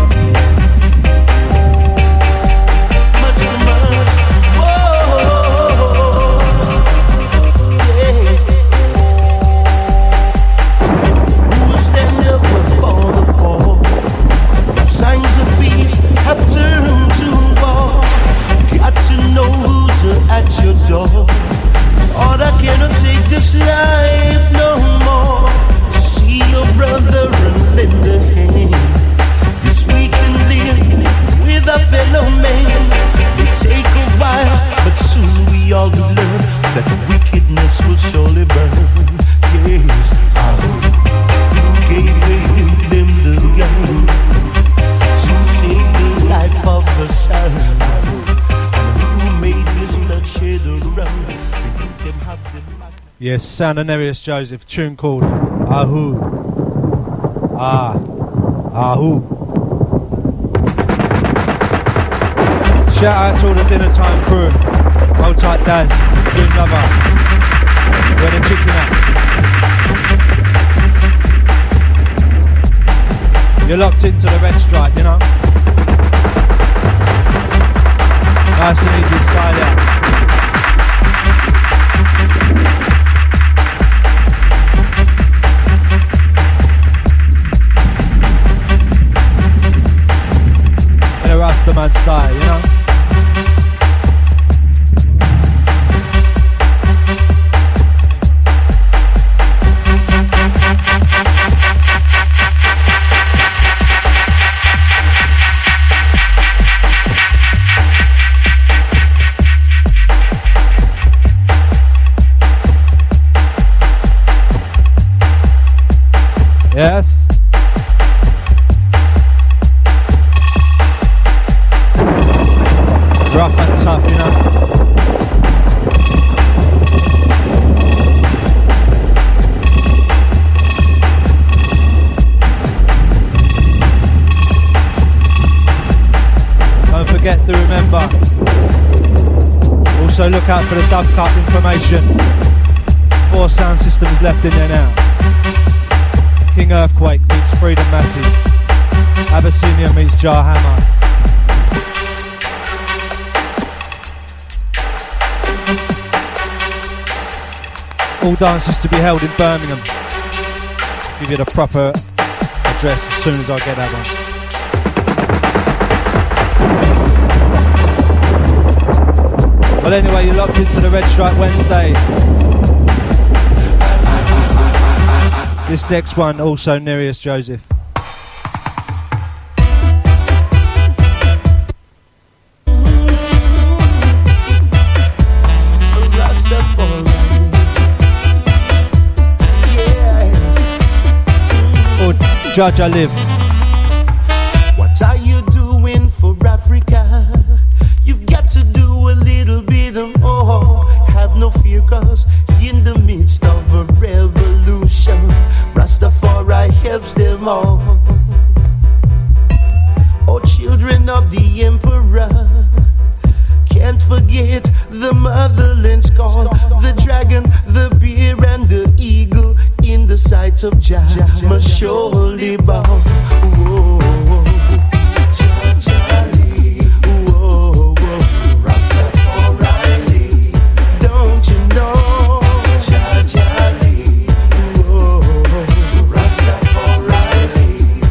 Or I cannot take this life no more. To see your brother and lend a hand. This we can live with a fellow man. It take a while, but soon we all will learn that wickedness will surely burn. Yes, I who gave the them the gun to take the life of the son. Yes, sound of Nereus Joseph, tune called Ahu. Ah, Ahu. Shout out to all the dinner time crew. Hold tight Daz, Dream Lover. Where the chicken at? You're locked into the Red Stripe, you know. Nice and easy style out. Rastaman style, you know. Yes. Rough and tough, you know. Don't forget to remember. Also look out for the Dub Cup information. Four sound systems left in there now. King Earthquake meets Freedom Massive. Abyssinia meets Jar Hammer. All dances to be held in Birmingham. Give you the proper address as soon as I get that one. Well, anyway, you're locked into the Red Stripe Wednesday. This next one, also Nereus Joseph. Judge I live. What are you doing for Africa? You've got to do a little bit of more. Have no fear, cause in the midst of a revolution, Rastafari helps them all. Oh, children of the emperor, can't forget the motherland's call. The dragon, the bear and the eagle in the sight of Jah must surely bow. Whoa, whoa. Whoa, whoa. Rastafari, don't you know? Whoa, Rastafari.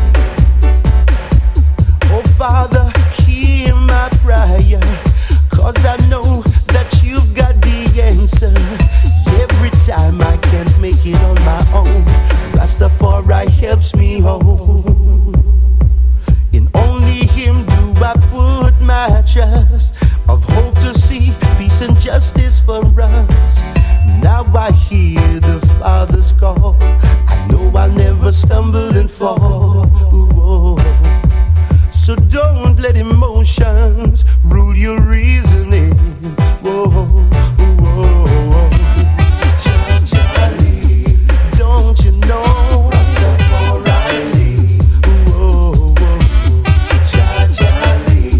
Oh Father, hear my prayer, cause I know that you've got the answer. Every time I can't make it on my own, Rastafari helps me home. In only Him do I put my trust, of hope to see peace and justice for us. Now I hear the Father's call, I know I'll never stumble and fall. Ooh, so don't let emotions rule your reasoning. Whoa, whoa, whoa. Don't you know? Rastafari. Whoa, whoa. Rastafari.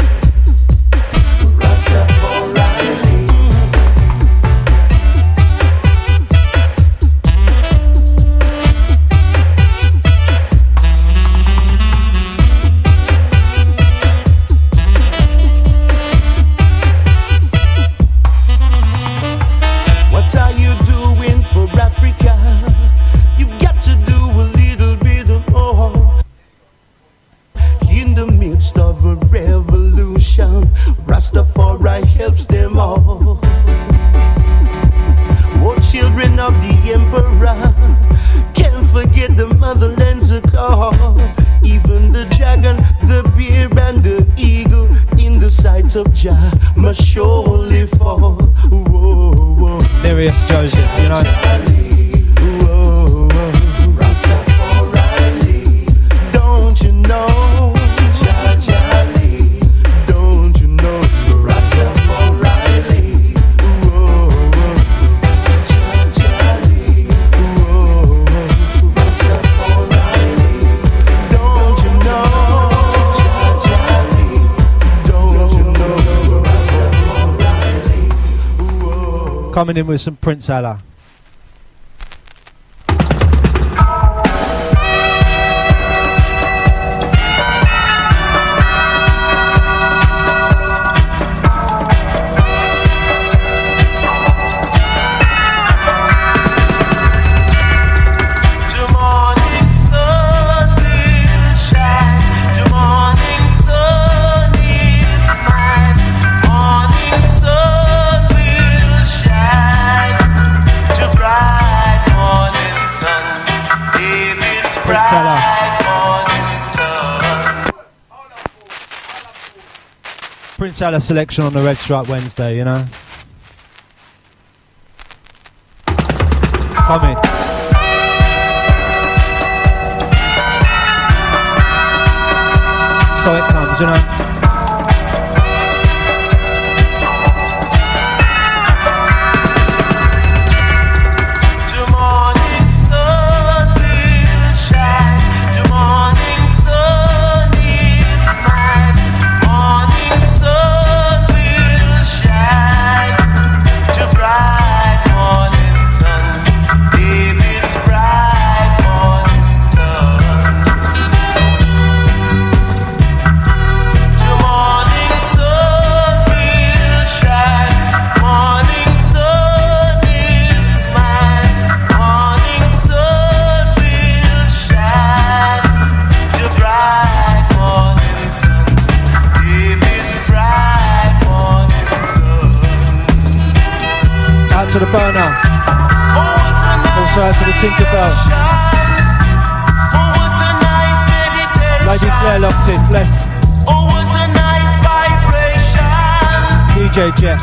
What are you doing for Africa? You've got to do a little bit of more. In the midst of a revolution, Rastafari helps them all. Oh, children of the emperor, can't forget the motherland's a call. Even the dragon, the bear and the eagle in the sight of Jah must surely fall. Whoa, whoa. Nereus Joseph, you know. Whoa, whoa. Rastafari, don't you know? Don't you know? Rastafari, whoa, whoa. Whoa, Rastafari, don't you know? Don't you know? Rastafari, whoa. Coming in with some Prince Allah. Prince Allah selection on the Red Stripe Wednesday, you know. Come in. So it comes, you know. to the burner. Also out to the Tinkerbell. Lady Flair locked in, bless. D J Jet.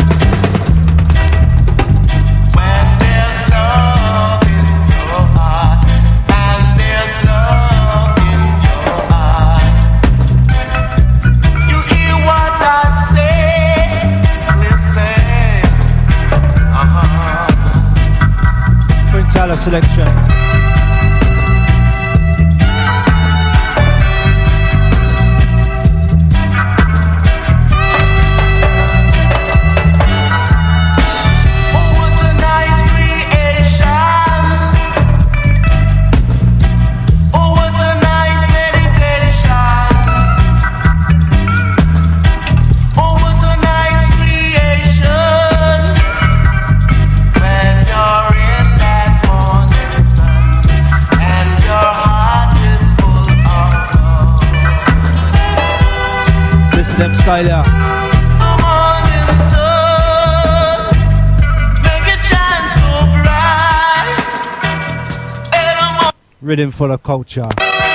Tyler selection. Them Skylar. Rhythm full of culture.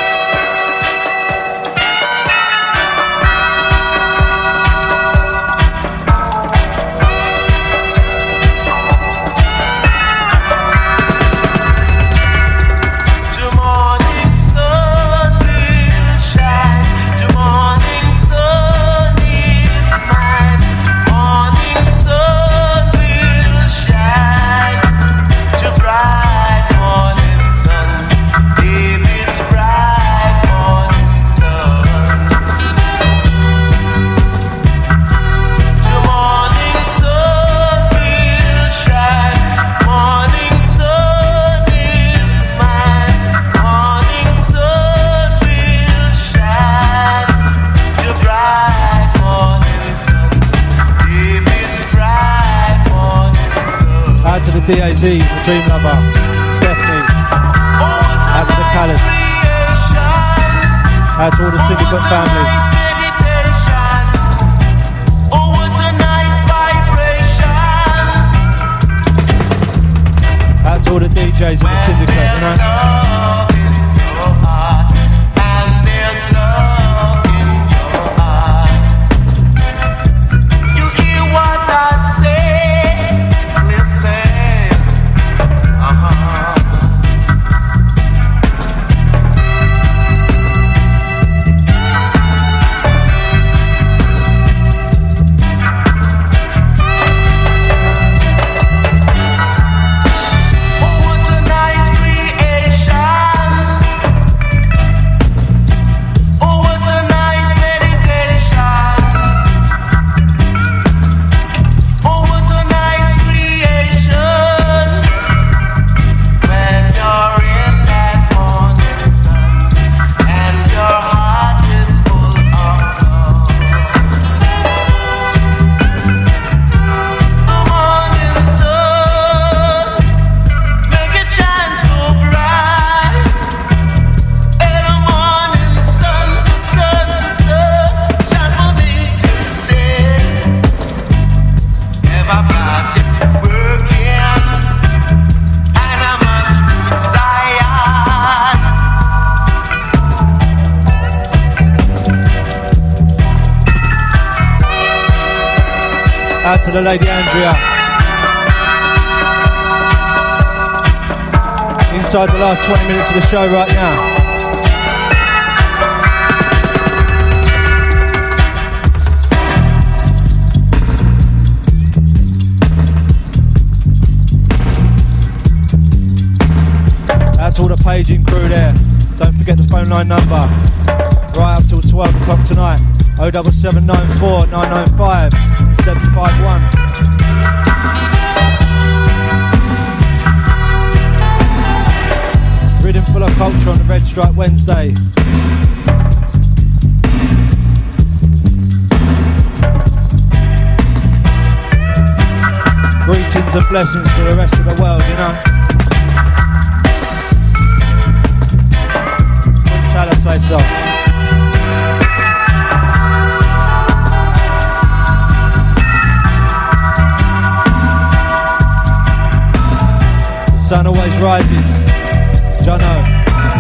D A Z, the Dream Lover, Stephanie, out to the Callis, out to all the Syndicate family, out to all the D Js in the Syndicate, you know. Out to the Lady Andrea. Inside the last twenty minutes of the show right now. Out to all the paging crew there. Don't forget the phone line number. Right up till twelve o'clock tonight. oh seven seven nine four nine nine five seven five one. Rhythm full of culture on the Red Stripe Wednesday. Greetings and blessings for the rest of the world, you know. Wouldn't tell us say so. Rises. Jono.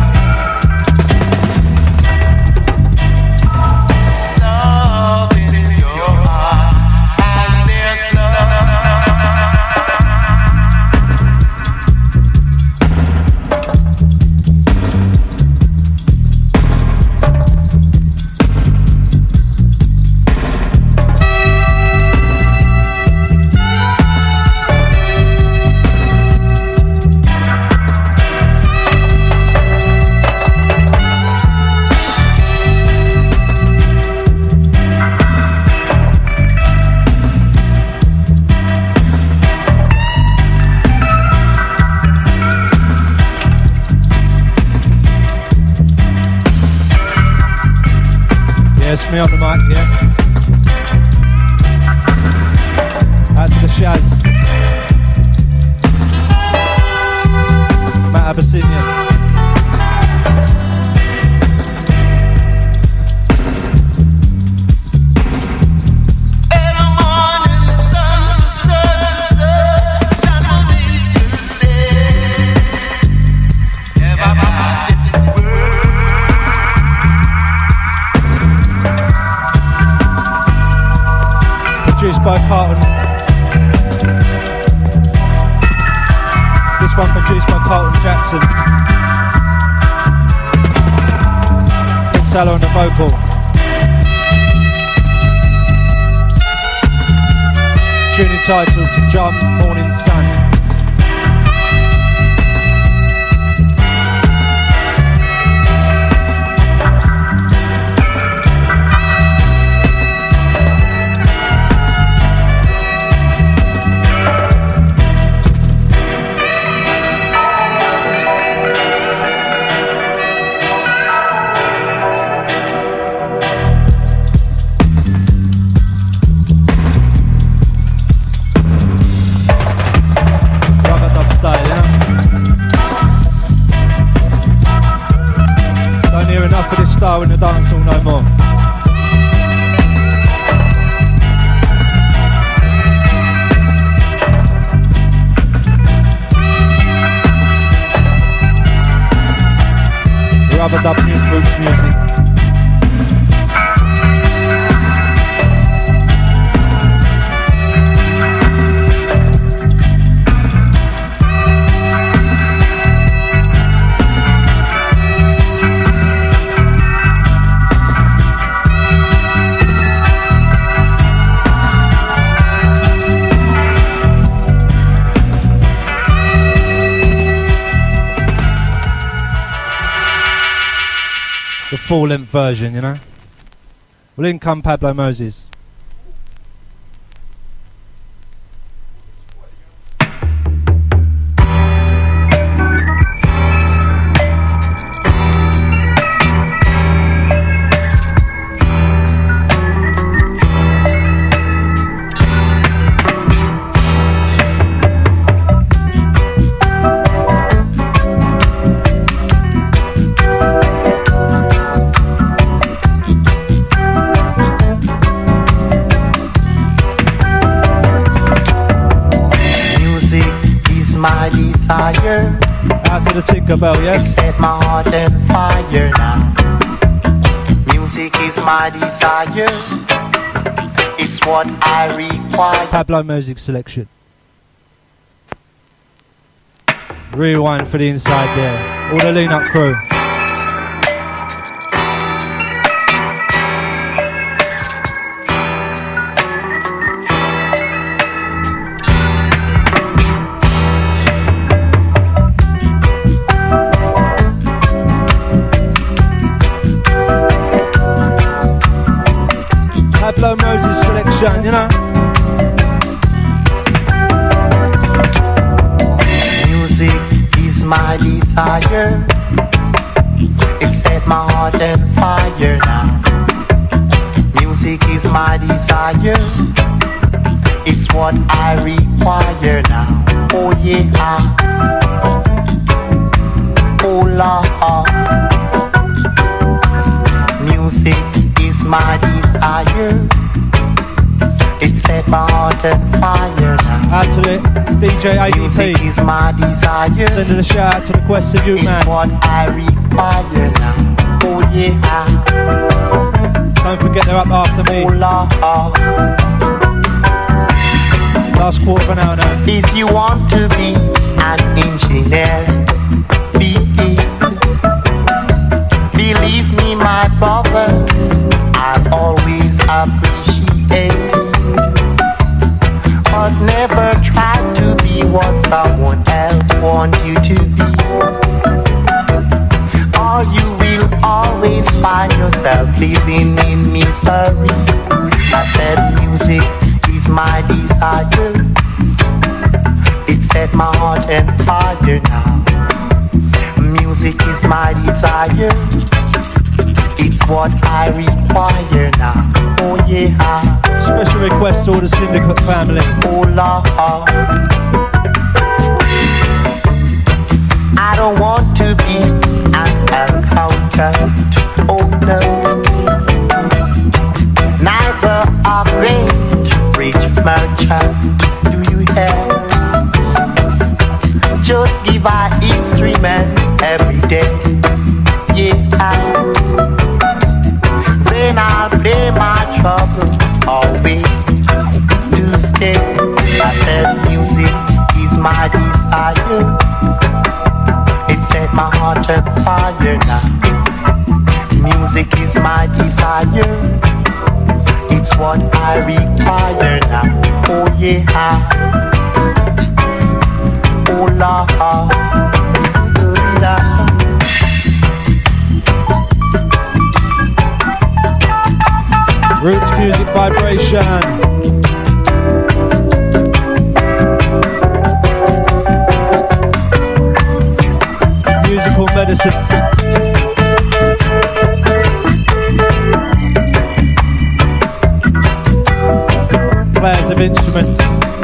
Yes, me on the mic, yes. Out to the Shaz. Matt Abyssinian. Produced by Carlton. This one produced by Carlton Jackson. Prince Ella on the vocal. Tune entitled Jump Morning Sun. For this style in the dance hall no more. Rubber dub roots music. The full-length version, you know. Well, in come Pablo Moses. Out to the Tinkerbell, yes? Set my heart on fire now. Music is my desire. It's what I require. Pablo Music selection. Rewind for the inside there. All the lean up crew. Pablo Moses selection, you know. Music is my desire. It set my heart on fire now. Music is my desire. It's what I require now. Oh yeah. Oh Lord. Music is my desire. It set my heart and fire now. Out to the D J A D T. Music is my desire. Sending a shout out to the Question Youth Man. It's what I require now. Oh yeah. Don't forget they're up after me. Oh Lord. Last quarter of an hour now. If you want to be an engineer, be it. Believe me, my brothers, I'll always appreciate. But never try to be what someone else wants you to be, or you will always find yourself living in misery. I said music is my desire. It set my heart on fire now. Music is my desire. It's what I require now. Oh yeah. Special request to all the Syndicate family. Oh Lord. I don't want to be an accountant. Oh no. Neither a great rich merchant. Do you hear? Just give our instruments every day. Yeah. Then I'll play my troubles always to stay. I said music is my desire. It set my heart on fire now. Music is my desire. It's what I require now. Oh yeah. Oh Lord. It's good enough. Roots music vibration. Musical medicine. Players of instruments.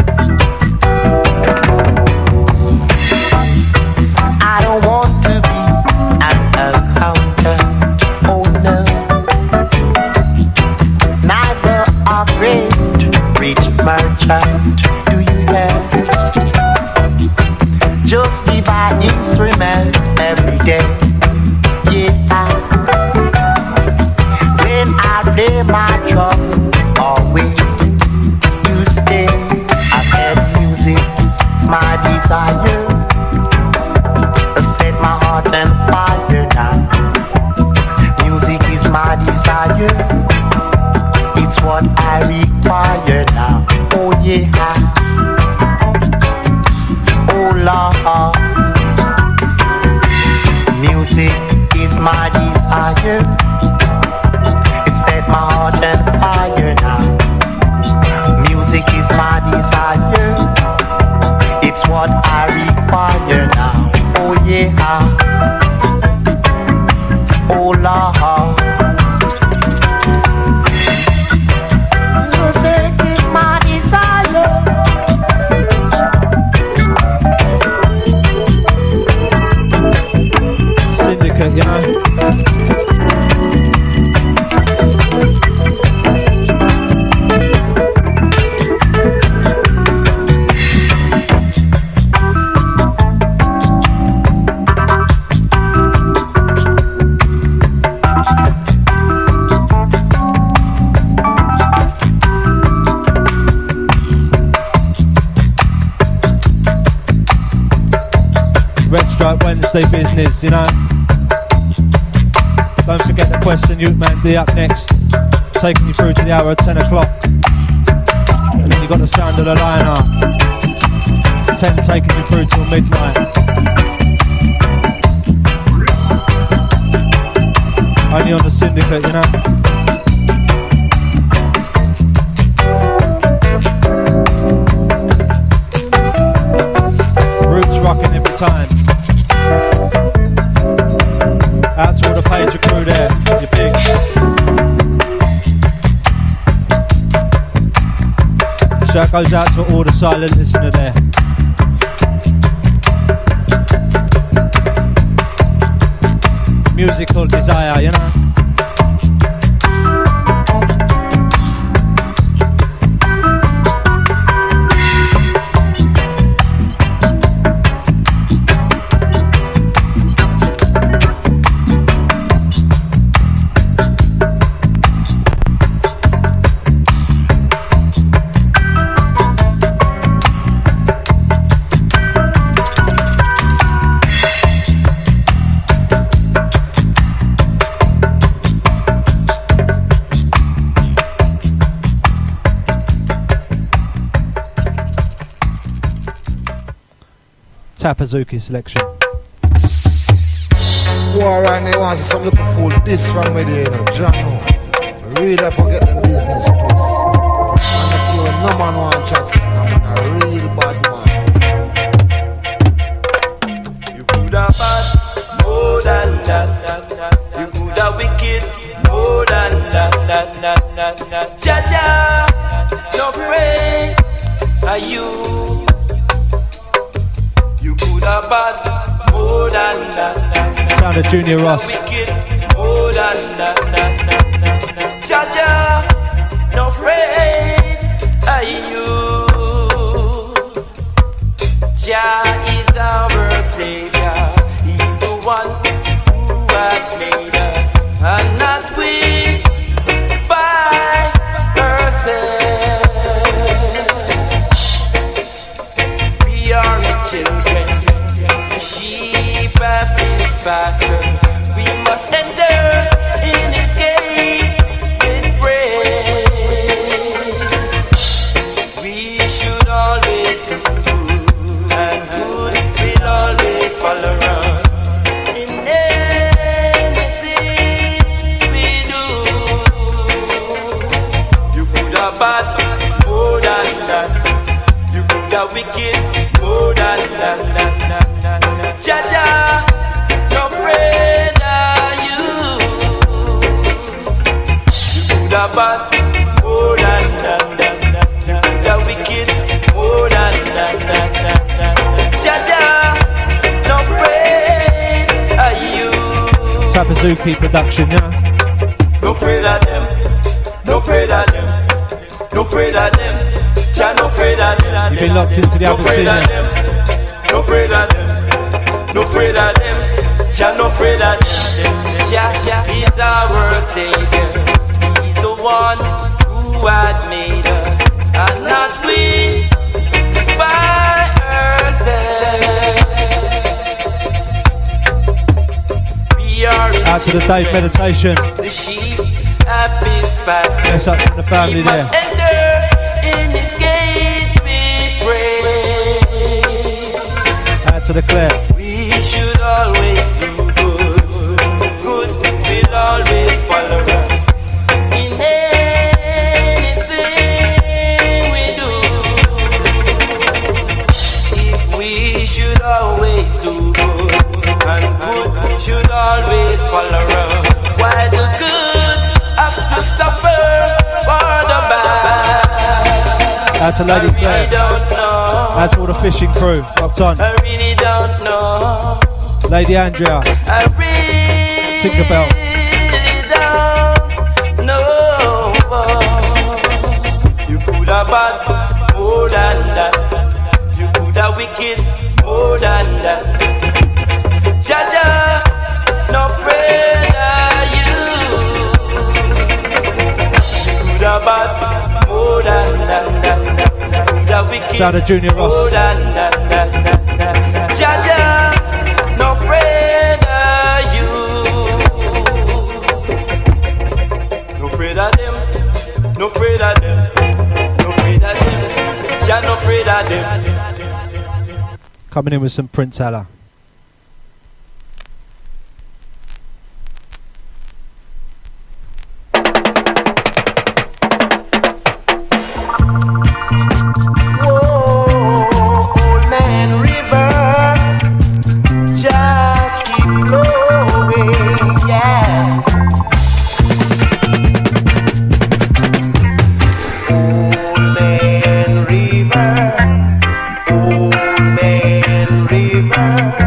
I don't want to be an accountant. Oh no. Neither a great rich merchant. Do you hear? Just give our instruments every day. Yeah. Then I play my troubles always to stay. I said music is my desire. It set my heart on fire now. Music is my desire. It's what I require now. Oh yeah. Oh Lord. Music is my desire. It set my heart on fire now. Music is my desire. It's what I require now. Oh yeah. Oh Lord. Music is my desire. Syndicate, you know. Red Stripe Wednesday business, you know. Don't forget the Question Youth Man D up next, taking you through to the hour of ten o'clock. And then you got the sound of the liner, ten taking you through till midnight. Only on the Syndicate, you know. Roots rocking every time. Out to all the Pager crew there, you pigs. Shout goes out to all the silent listener there. Musical desire, you know. Tapazuki selection. War right now wants some little fool this from me there, you know, John. No. Really forget them business, please. I'm not you, no man want chat, I'm a real bad man. You could have bad more than that, that, that. You could have wicked more than that, that, that, that, that. Jaja, no afraid are you. You could have bad more than that, that, that. Sound of Junior Ross. Wicked more than that, that, that, that, that. Jaja, no afraid are you. Jah is our Savior. He's the one who had made us, and not we by ourselves. We are His children, the sheep of His pasture. We must enter in His gate with praise. We should always do good, and good will always follow us. In anything we do, you could have bad more than that. You could have wicked more than that, that, that, that, that. Jaja, no afraid are you. You could have bad more than that, that, that, that. The wicked more than that, that, that, that, that. Jaja, no afraid are you. Tapazuki production, yeah? No afraid of them, no afraid of them, no afraid of them. Jah no afraid of them. You've been locked into the No afraid of Abyssinia. them, no afraid of them, no afraid of them. Jah no afraid of them. Jah Jah is our Savior. He's the one who had made us, and not we by ourselves. We are His Out to the Dave children, Meditation. the sheep of His pasture. Yes, up from the family We must there. enter in His gate with praise. Out to the Claire. We should always do good. Good will always follow us. In anything we do, if we should always do good, and good should always follow us. Why the good have to suffer for the bad? Out to Lady I really Claire. don't know. Out to all the fishing crew. Locked on. I really don't know. Lady Andrea. I really Tinkerbell. don't know. You could have bad more than that. You could have wicked more than that. Jaja, no afraid are you. You could have bad more than that. You could have wicked Sound of Junior Ross. more than that. Jaja, no afraid are you. No afraid of them. No afraid of them. No afraid of them. Jah no afraid of them. Coming in with some Prince Allah. Old Man River, just keep flowing, yeah. Old Man River, Old Man River,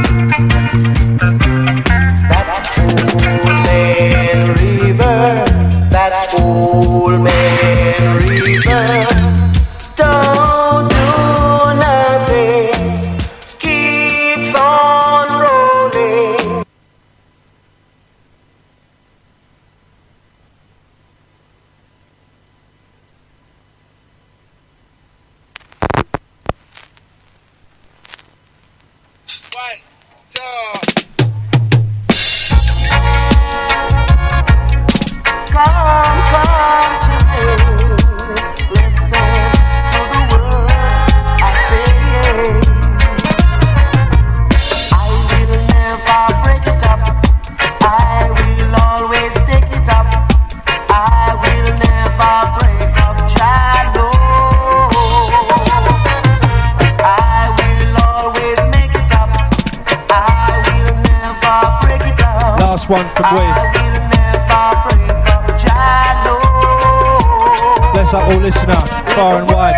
One from Wade. Bless up all listener, far and wide.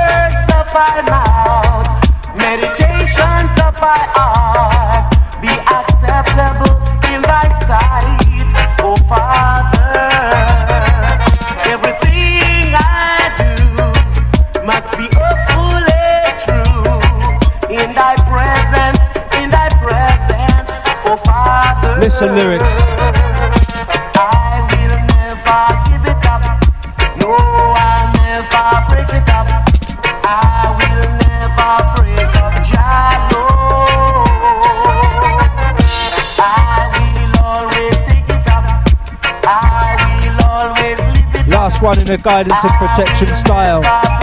Meditations of my heart be acceptable in thy sight, oh Father. Everything I do must be fully true in thy presence, in thy presence, oh Father. Listen lyrics. Last one in a guidance and protection style.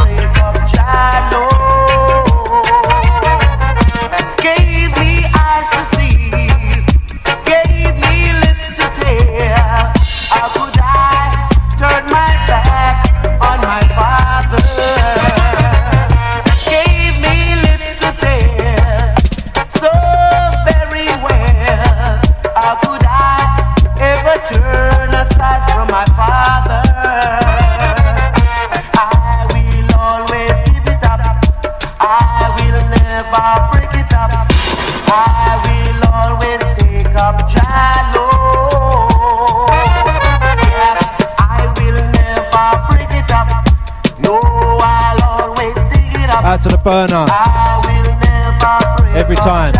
Gave me eyes to see, gave me lips to tell. How could I turn my back on my Father? Gave me lips to tell so very well. How could I ever turn aside from my Father? Out to the burner every time.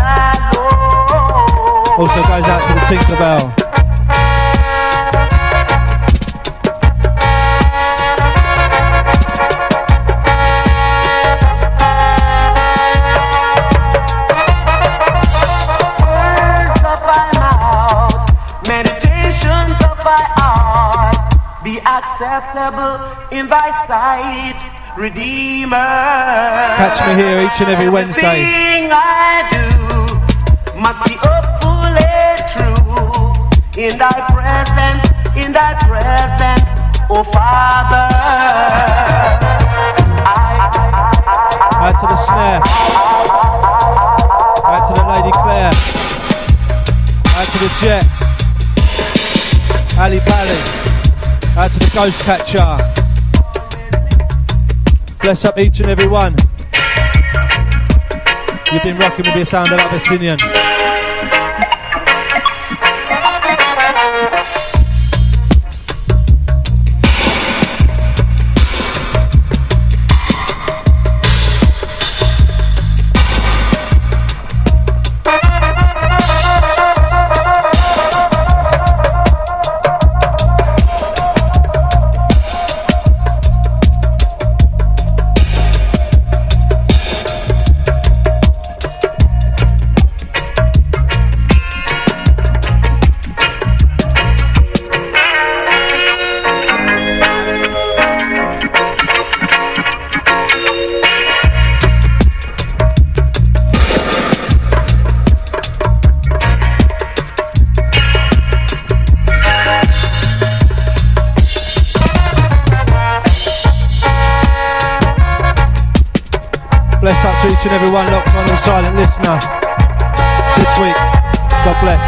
Also goes out to the Tinkerbell. Words of my mouth, meditations of my heart, be acceptable in thy sight, Redeemer. Catch me here each and every Wednesday. Everything I do must be fully true in thy presence, in thy presence, oh Father. Add to the snare. Add to the Lady Claire. Add to the Jet. Ali Bally. Add to the Ghost Catcher. Bless up each and every one. You've been rocking with the sound of Abyssinian. Bless up to each and every one locked on or silent listener this week. God bless.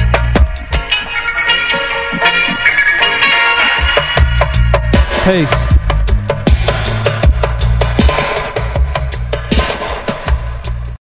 Peace.